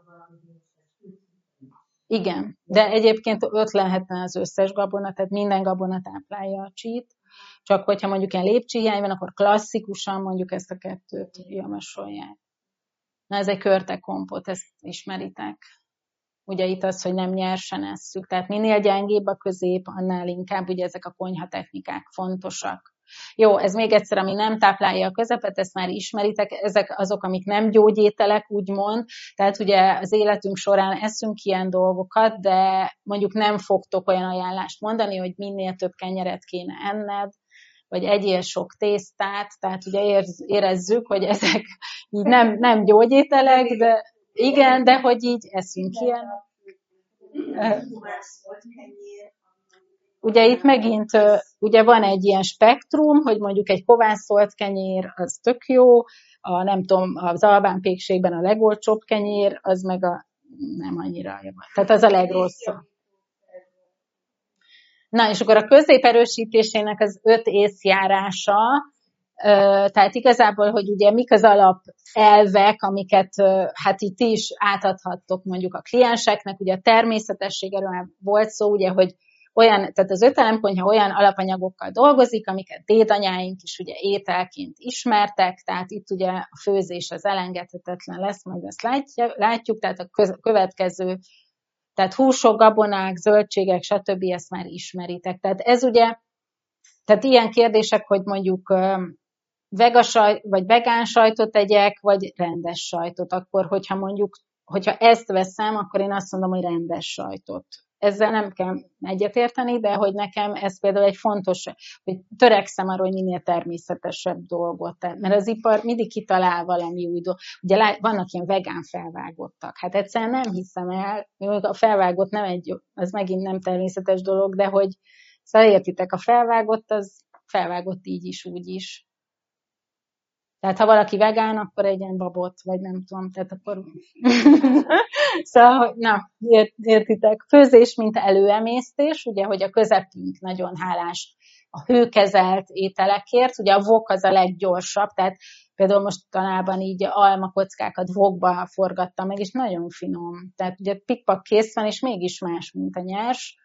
Igen, de egyébként ott lehetne az összes gabona, tehát minden gabona táplálja a csít, csak hogyha mondjuk ilyen lépcsíhiány van, akkor klasszikusan mondjuk ezt a kettőt javasolják. Na ez egy körtekompot, ezt ismeritek. Ugye itt az, hogy nem nyersen esszük, tehát minél gyengébb a közép, annál inkább ugye ezek a konyha technikák fontosak. Jó, ez még egyszer, ami nem táplálja a közepet, ezt már ismeritek, ezek azok, amik nem gyógyételek, úgymond, tehát ugye az életünk során eszünk ilyen dolgokat, de mondjuk nem fogtok olyan ajánlást mondani, hogy minél több kenyeret kéne enned, vagy egyél sok tésztát, tehát ugye érz, érezzük, hogy ezek így nem, nem gyógyételek, de igen, de hogy így eszünk ilyen. Ugye itt megint ugye van egy ilyen spektrum, hogy mondjuk egy kovásztolt kenyér, az tök jó, a, nem tudom, az albán pékségben a legolcsóbb kenyér, az meg a nem annyira jó. Tehát az a legrosszabb. Na, és akkor a középerősítésének az öt észjárása, tehát igazából, hogy ugye mik az alapelvek, amiket hát itt is átadhattok mondjuk a klienseknek, ugye a természetesség, erről már volt szó, ugye, hogy olyan, tehát az ötelemkonyha olyan alapanyagokkal dolgozik, amiket dédanyáink is ugye ételként ismertek, tehát itt ugye a főzés az elengedhetetlen lesz, majd ezt látjuk, tehát a következő, tehát húsok, gabonák, zöldségek, stb. Ezt már ismeritek. Tehát ez ugye, tehát ilyen kérdések, hogy mondjuk vegasaj, vagy vegán sajtot tegyek, vagy rendes sajtot, akkor hogyha mondjuk, hogyha ezt veszem, akkor én azt mondom, hogy rendes sajtot. Ezzel nem kell egyetérteni, de hogy nekem ez például egy fontos, hogy törekszem arra, hogy minél természetesebb dolgot. Mert az ipar mindig kitalál valami új dolgot. Ugye vannak ilyen vegán felvágottak. Hát egyszerűen nem hiszem el, a felvágott nem egy, az megint nem természetes dolog, de hogy szóval értitek, a felvágott, az felvágott így is, úgy is. Tehát ha valaki vegán, akkor egyen babot, vagy nem tudom, tehát akkor... szóval, na, értitek. Főzés, mint előemésztés, ugye, hogy a közepünk nagyon hálás a hőkezelt ételekért, ugye a wok az a leggyorsabb, tehát például mostanában így almakockákat wokba forgattam meg, és nagyon finom. Tehát ugye pikpak kész van, és mégis más, mint a nyers.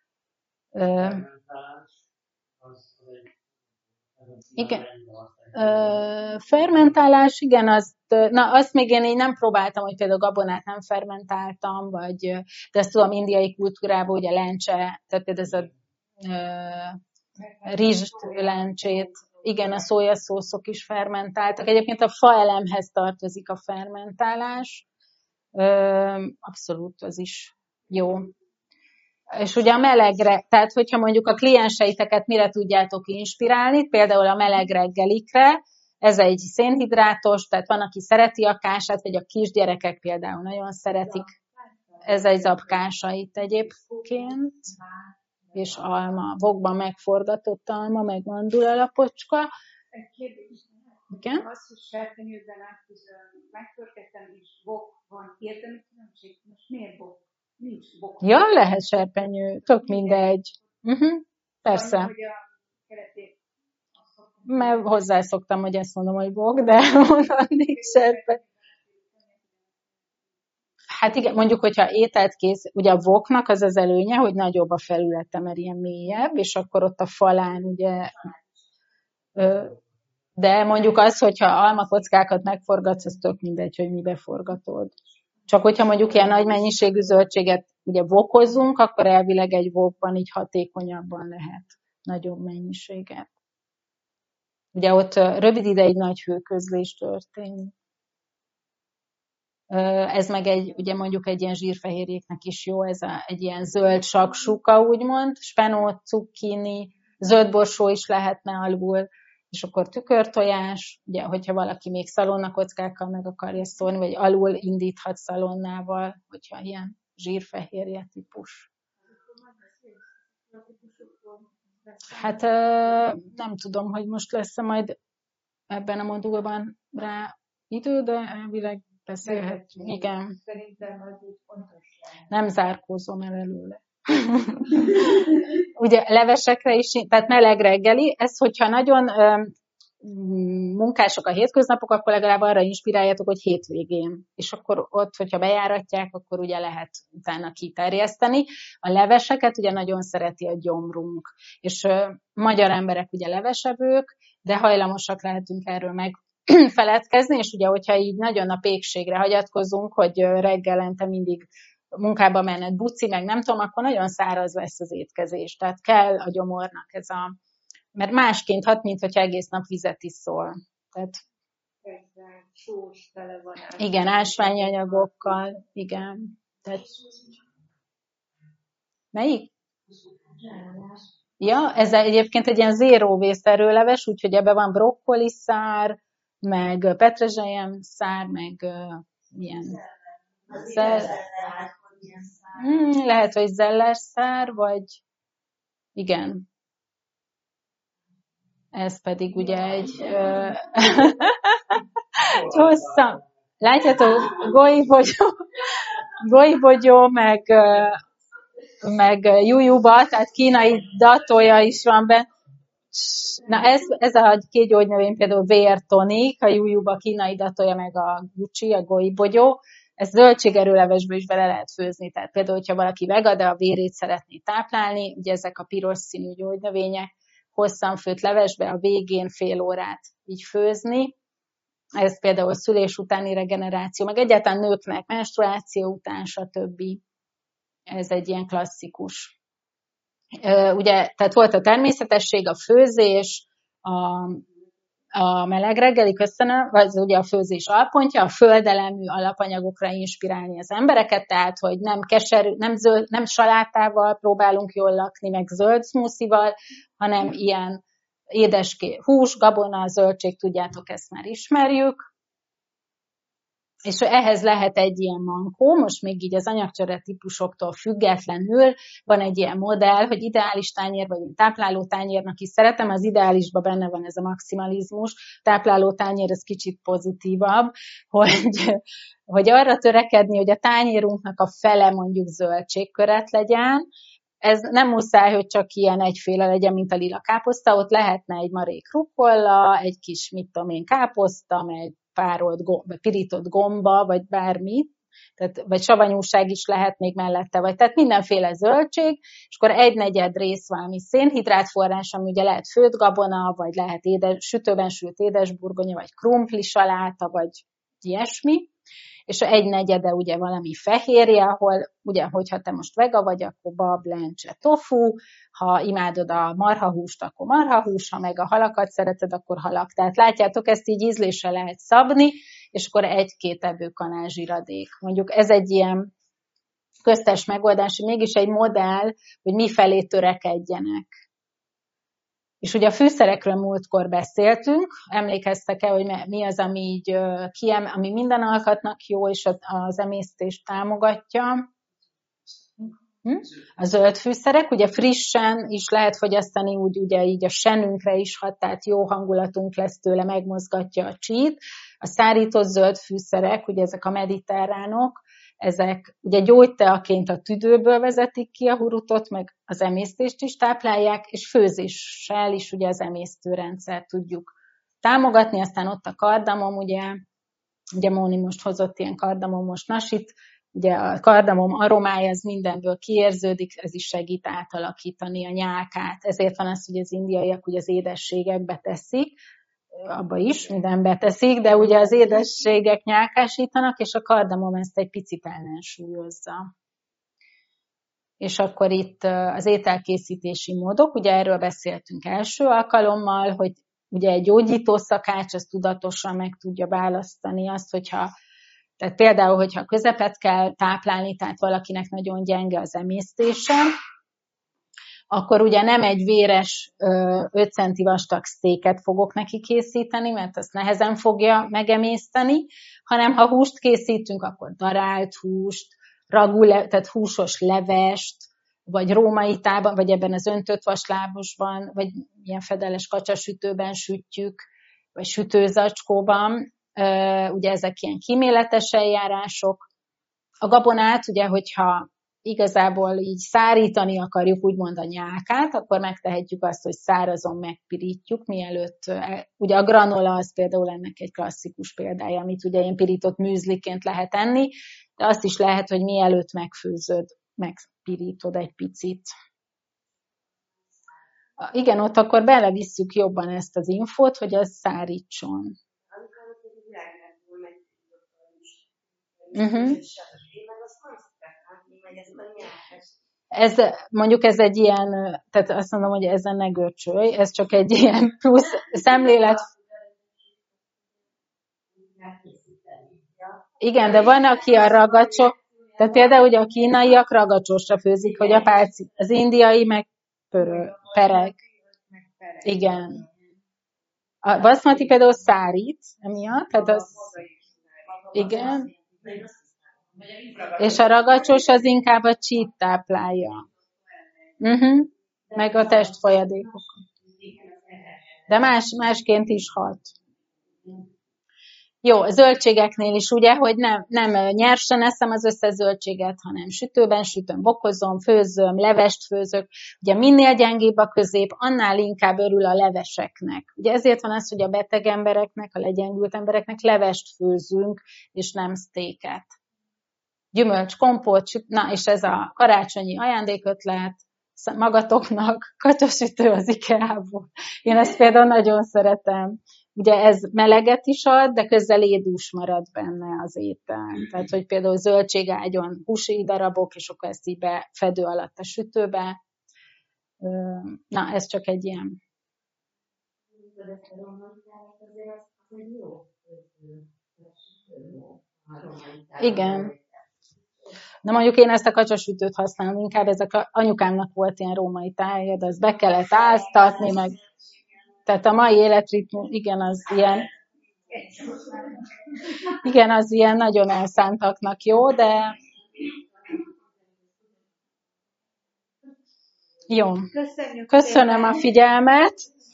Igen. Ö, fermentálás, igen, azt, na, azt még én így nem próbáltam, hogy például gabonát nem fermentáltam, vagy, de ezt tudom, indiai kultúrában ugye lencse, tehát például ez a rizs lencsét, igen, a szójaszószok is fermentáltak. Egyébként a faelemhez tartozik a fermentálás, ö, abszolút az is jó. És ugye a melegre, tehát hogyha mondjuk a klienseiteket mire tudjátok inspirálni, például a meleg reggelikre, ez egy szénhidrátos, tehát van, aki szereti a kását, vagy a kisgyerekek például nagyon szeretik. Ez egy zapkásait egyébként, és alma, wokban megforgatott alma, meg mandula-lapocska. Egy kérdés. Igen? Az, hogy serpenyőben átközel, megförgettem, és wok van. Értem, hogy különbség. Most miért wok? Nincs wok. Ja, lehet serpenyő, tök mindegy. Uh-huh. Persze. Van, hogy a keretét... Mert hozzászoktam, hogy ezt mondom, hogy wok, de mondanék serpenyő. Hát igen, mondjuk, hogyha ételt kész, ugye a woknak az az előnye, hogy nagyobb a felülete, mert ilyen mélyebb, és akkor ott a falán ugye... De mondjuk az, hogyha almakockákat megforgatsz, az tök mindegy, hogy mibe forgatod. Csak hogyha mondjuk ilyen nagy mennyiségű zöldséget ugye wokozunk, akkor elvileg egy wokban így hatékonyabban lehet nagyobb mennyiséget. Ugye ott rövid ideig nagy hőközlés történik. Ez meg egy, ugye mondjuk egy ilyen zsírfehérjéknek is jó, ez a, egy ilyen zöld saksuka, úgymond, spenót, cukkini, zöldborsó is lehetne alul, és akkor tükörtojás, ugye, hogyha valaki még szalonnakockákkal meg akarja szólni, vagy alul indíthat szalonnával, hogyha ilyen zsírfehérje típus. Hát nem tudom, hogy most lesz-e majd ebben a modulban rá idő, de elvileg beszélhet. Igen. Szerintem az úgy fontos. Nem zárkózom el előle. Ugye levesekre is, tehát meleg reggeli, ez hogyha nagyon ö, munkások a hétköznapok, akkor legalább arra inspiráljátok, hogy hétvégén. És akkor ott, hogyha bejáratják, akkor ugye lehet utána kiterjeszteni. A leveseket ugye nagyon szereti a gyomrunk. És ö, magyar emberek ugye levesevők, de hajlamosak lehetünk erről megfeledkezni, és ugye, hogyha így nagyon a pékségre hagyatkozunk, hogy reggelente mindig munkába menet buci, meg nem tudom, akkor nagyon száraz lesz az étkezés. Tehát kell a gyomornak ez a... Mert másként hat, mint hogyha egész nap vizet iszol. Tehát... Sós tele van. Igen, ásványi anyagokkal. Igen. Tehát... Melyik? Ja, ez egyébként egy ilyen zero waste erőleves, úgyhogy ebben van brokkoli szár, meg petrezselyem szár, meg uh, ilyen... Szel... Hmm, lehet, hogy zellerszár, vagy igen. Ez pedig ugye egy hosszabb. Látjátok, golybogyó, golybogyó, meg, meg jujuba, tehát kínai datója is van benne. Na ez, ez a két gyógynövény például vértonik, a jujuba kínai datója, meg a gucci, a golybogyó. ezt zöldségerőlevesbe is bele lehet főzni. Tehát például, hogyha valaki vega, de a vérét szeretné táplálni, ugye ezek a piros színű gyógynövények, hosszan főtt levesbe a végén fél órát így főzni. Ez például szülés utáni regeneráció, meg egyáltalán nőknek menstruáció után, stb. Ez egy ilyen klasszikus. Ugye, tehát volt a természetesség, a főzés, a, a meleg reggeli, köszönöm, vagy ugye a főzés alpontja, a földelemű alapanyagokra inspirálni az embereket, tehát, hogy nem keserű, nem, zöld, nem salátával próbálunk jól lakni, meg zöld smoothie-val, hanem ilyen édeské, hús, gabona, zöldség, tudjátok, ezt már ismerjük. És ehhez lehet egy ilyen mankó, most még így az anyagcsere típusoktól függetlenül van egy ilyen modell, hogy ideális tányér, vagy tápláló tányérnak is szeretem, az ideálisban benne van ez a maximalizmus, tápláló tányér ez kicsit pozitívabb, hogy, hogy arra törekedni, hogy a tányérunknak a fele mondjuk zöldségköret legyen. Ez nem muszáj, hogy csak ilyen egyféle legyen, mint a lila káposzta, ott lehetne egy marék rukkolla, egy kis, mit tudom én, káposzta, egy párolt, gomba, pirított gomba, vagy bármit, tehát, vagy savanyúság is lehet még mellette, vagy tehát mindenféle zöldség, és akkor egy negyed rész valami szénhidrátforrás, ami ugye lehet főtt gabona, vagy lehet édes, sütőben sült édesburgonya, vagy krumpli saláta, vagy ilyesmi, és egy negyede ugye valami fehérje, ahol ugye, hogyha te most vega vagy, akkor bab, lencse, tofu, ha imádod a marhahúst, akkor marhahús, ha meg a halakat szereted, akkor halak. Tehát látjátok, ezt így ízlésre lehet szabni, és akkor egy-két evőkanál zsiradék. Mondjuk ez egy ilyen köztes megoldás, hogy mégis egy modell, hogy mifelé törekedjenek. És ugye a fűszerekről múltkor beszéltünk, emlékeztek-e, hogy mi az, ami, így, kiem, ami minden alkatnak jó, és az emésztést támogatja. Hm? A zöld fűszerek, ugye frissen is lehet fogyasztani, úgy ugye így a senünkre is hat, tehát jó hangulatunk lesz tőle, megmozgatja a csít. A szárított zöld fűszerek, ugye ezek a mediterránok, ezek ugye gyógyteaként a tüdőből vezetik ki a hurutot, meg az emésztést is táplálják, és főzéssel is ugye az emésztőrendszert tudjuk támogatni. Aztán ott a kardamom, ugye, ugye Móni most hozott ilyen kardamomos nasit, ugye a kardamom aromája az mindenből kiérződik, ez is segít átalakítani a nyálkát. Ezért van az, hogy az indiaiak ugye az édességekbe teszik, abba is mindenbe teszik, de ugye az édességek nyálkásítanak, és a kardamom ezt egy picit ellensúlyozza. És akkor itt az ételkészítési módok, ugye erről beszéltünk első alkalommal, hogy ugye egy gyógyító szakács az tudatosan meg tudja választani azt, hogyha, tehát például, hogyha közepet kell táplálni, tehát valakinek nagyon gyenge az emésztése, akkor ugye nem egy véres öt centi vastag sztéket fogok neki készíteni, mert azt nehezen fogja megemészteni, hanem ha húst készítünk, akkor darált húst, ragú, tehát húsos levest, vagy római tában, vagy ebben az öntött vaslábosban, vagy ilyen fedeles kacsasütőben sütjük, vagy sütőzacskóban. Ugye ezek ilyen kíméletes eljárások. A gabonát, ugye, hogyha igazából így szárítani akarjuk úgymond a nyálkát, akkor megtehetjük azt, hogy szárazon megpirítjuk, mielőtt, ugye a granola az például ennek egy klasszikus példája, amit ugye ilyen pirított műzliként lehet enni, de azt is lehet, hogy mielőtt megfőzöd, megpirítod egy picit. Igen, ott akkor belevisszük jobban ezt az infót, hogy az szárítson. Uh-huh. Ez, mondjuk ez egy ilyen, tehát azt mondom, hogy ezen ne görcsölj, ez csak egy ilyen plusz szemlélet. Igen, de van, aki a ragacsok, tehát például ugye a kínaiak ragacsosra főzik, hogy a pálci, az indiai meg pörö, pereg. Igen. A baszmati például szárít emiatt, tehát az, igen. És a ragacsos az inkább a csít táplálja. Uh-huh. Meg a testfolyadékok. De más, másként is hat. Jó, a zöldségeknél is ugye, hogy nem, nem nyersen eszem az összes zöldséget, hanem sütőben sütöm, bokozom, főzöm, levest főzök. Ugye minél gyengébb a közép, annál inkább örül a leveseknek. Ugye ezért van az, hogy a beteg embereknek, a legyengült embereknek levest főzünk, és nem sztéket. gyümölcs, kompót, na és ez a karácsonyi ajándékötlet, magatoknak, katyasütő az IKEA-ból. Én ezt például nagyon szeretem. Ugye ez meleget is ad, de közben édús marad benne az étel. Tehát, hogy például zöldségágyon húsi darabok, és akkor ezt így befedő alatt a sütőbe. Na, ez csak egy ilyen. Igen. Na mondjuk én ezt a kacsasütőt használom, inkább ezek a anyukámnak volt ilyen római tája, de azt be kellett áztatni, meg tehát a mai életritmus, igen, az ilyen igen, az ilyen nagyon elszántaknak jó, de jó. Köszönöm a figyelmet.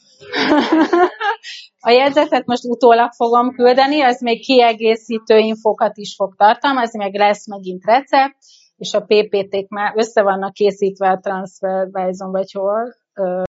A jegyzetet most utólag fogom küldeni, az még kiegészítő infókat is fog tartalmazni, meg lesz megint recept, és a pé pé té-k már össze vannak készítve a TransferWise-on, vagy hol.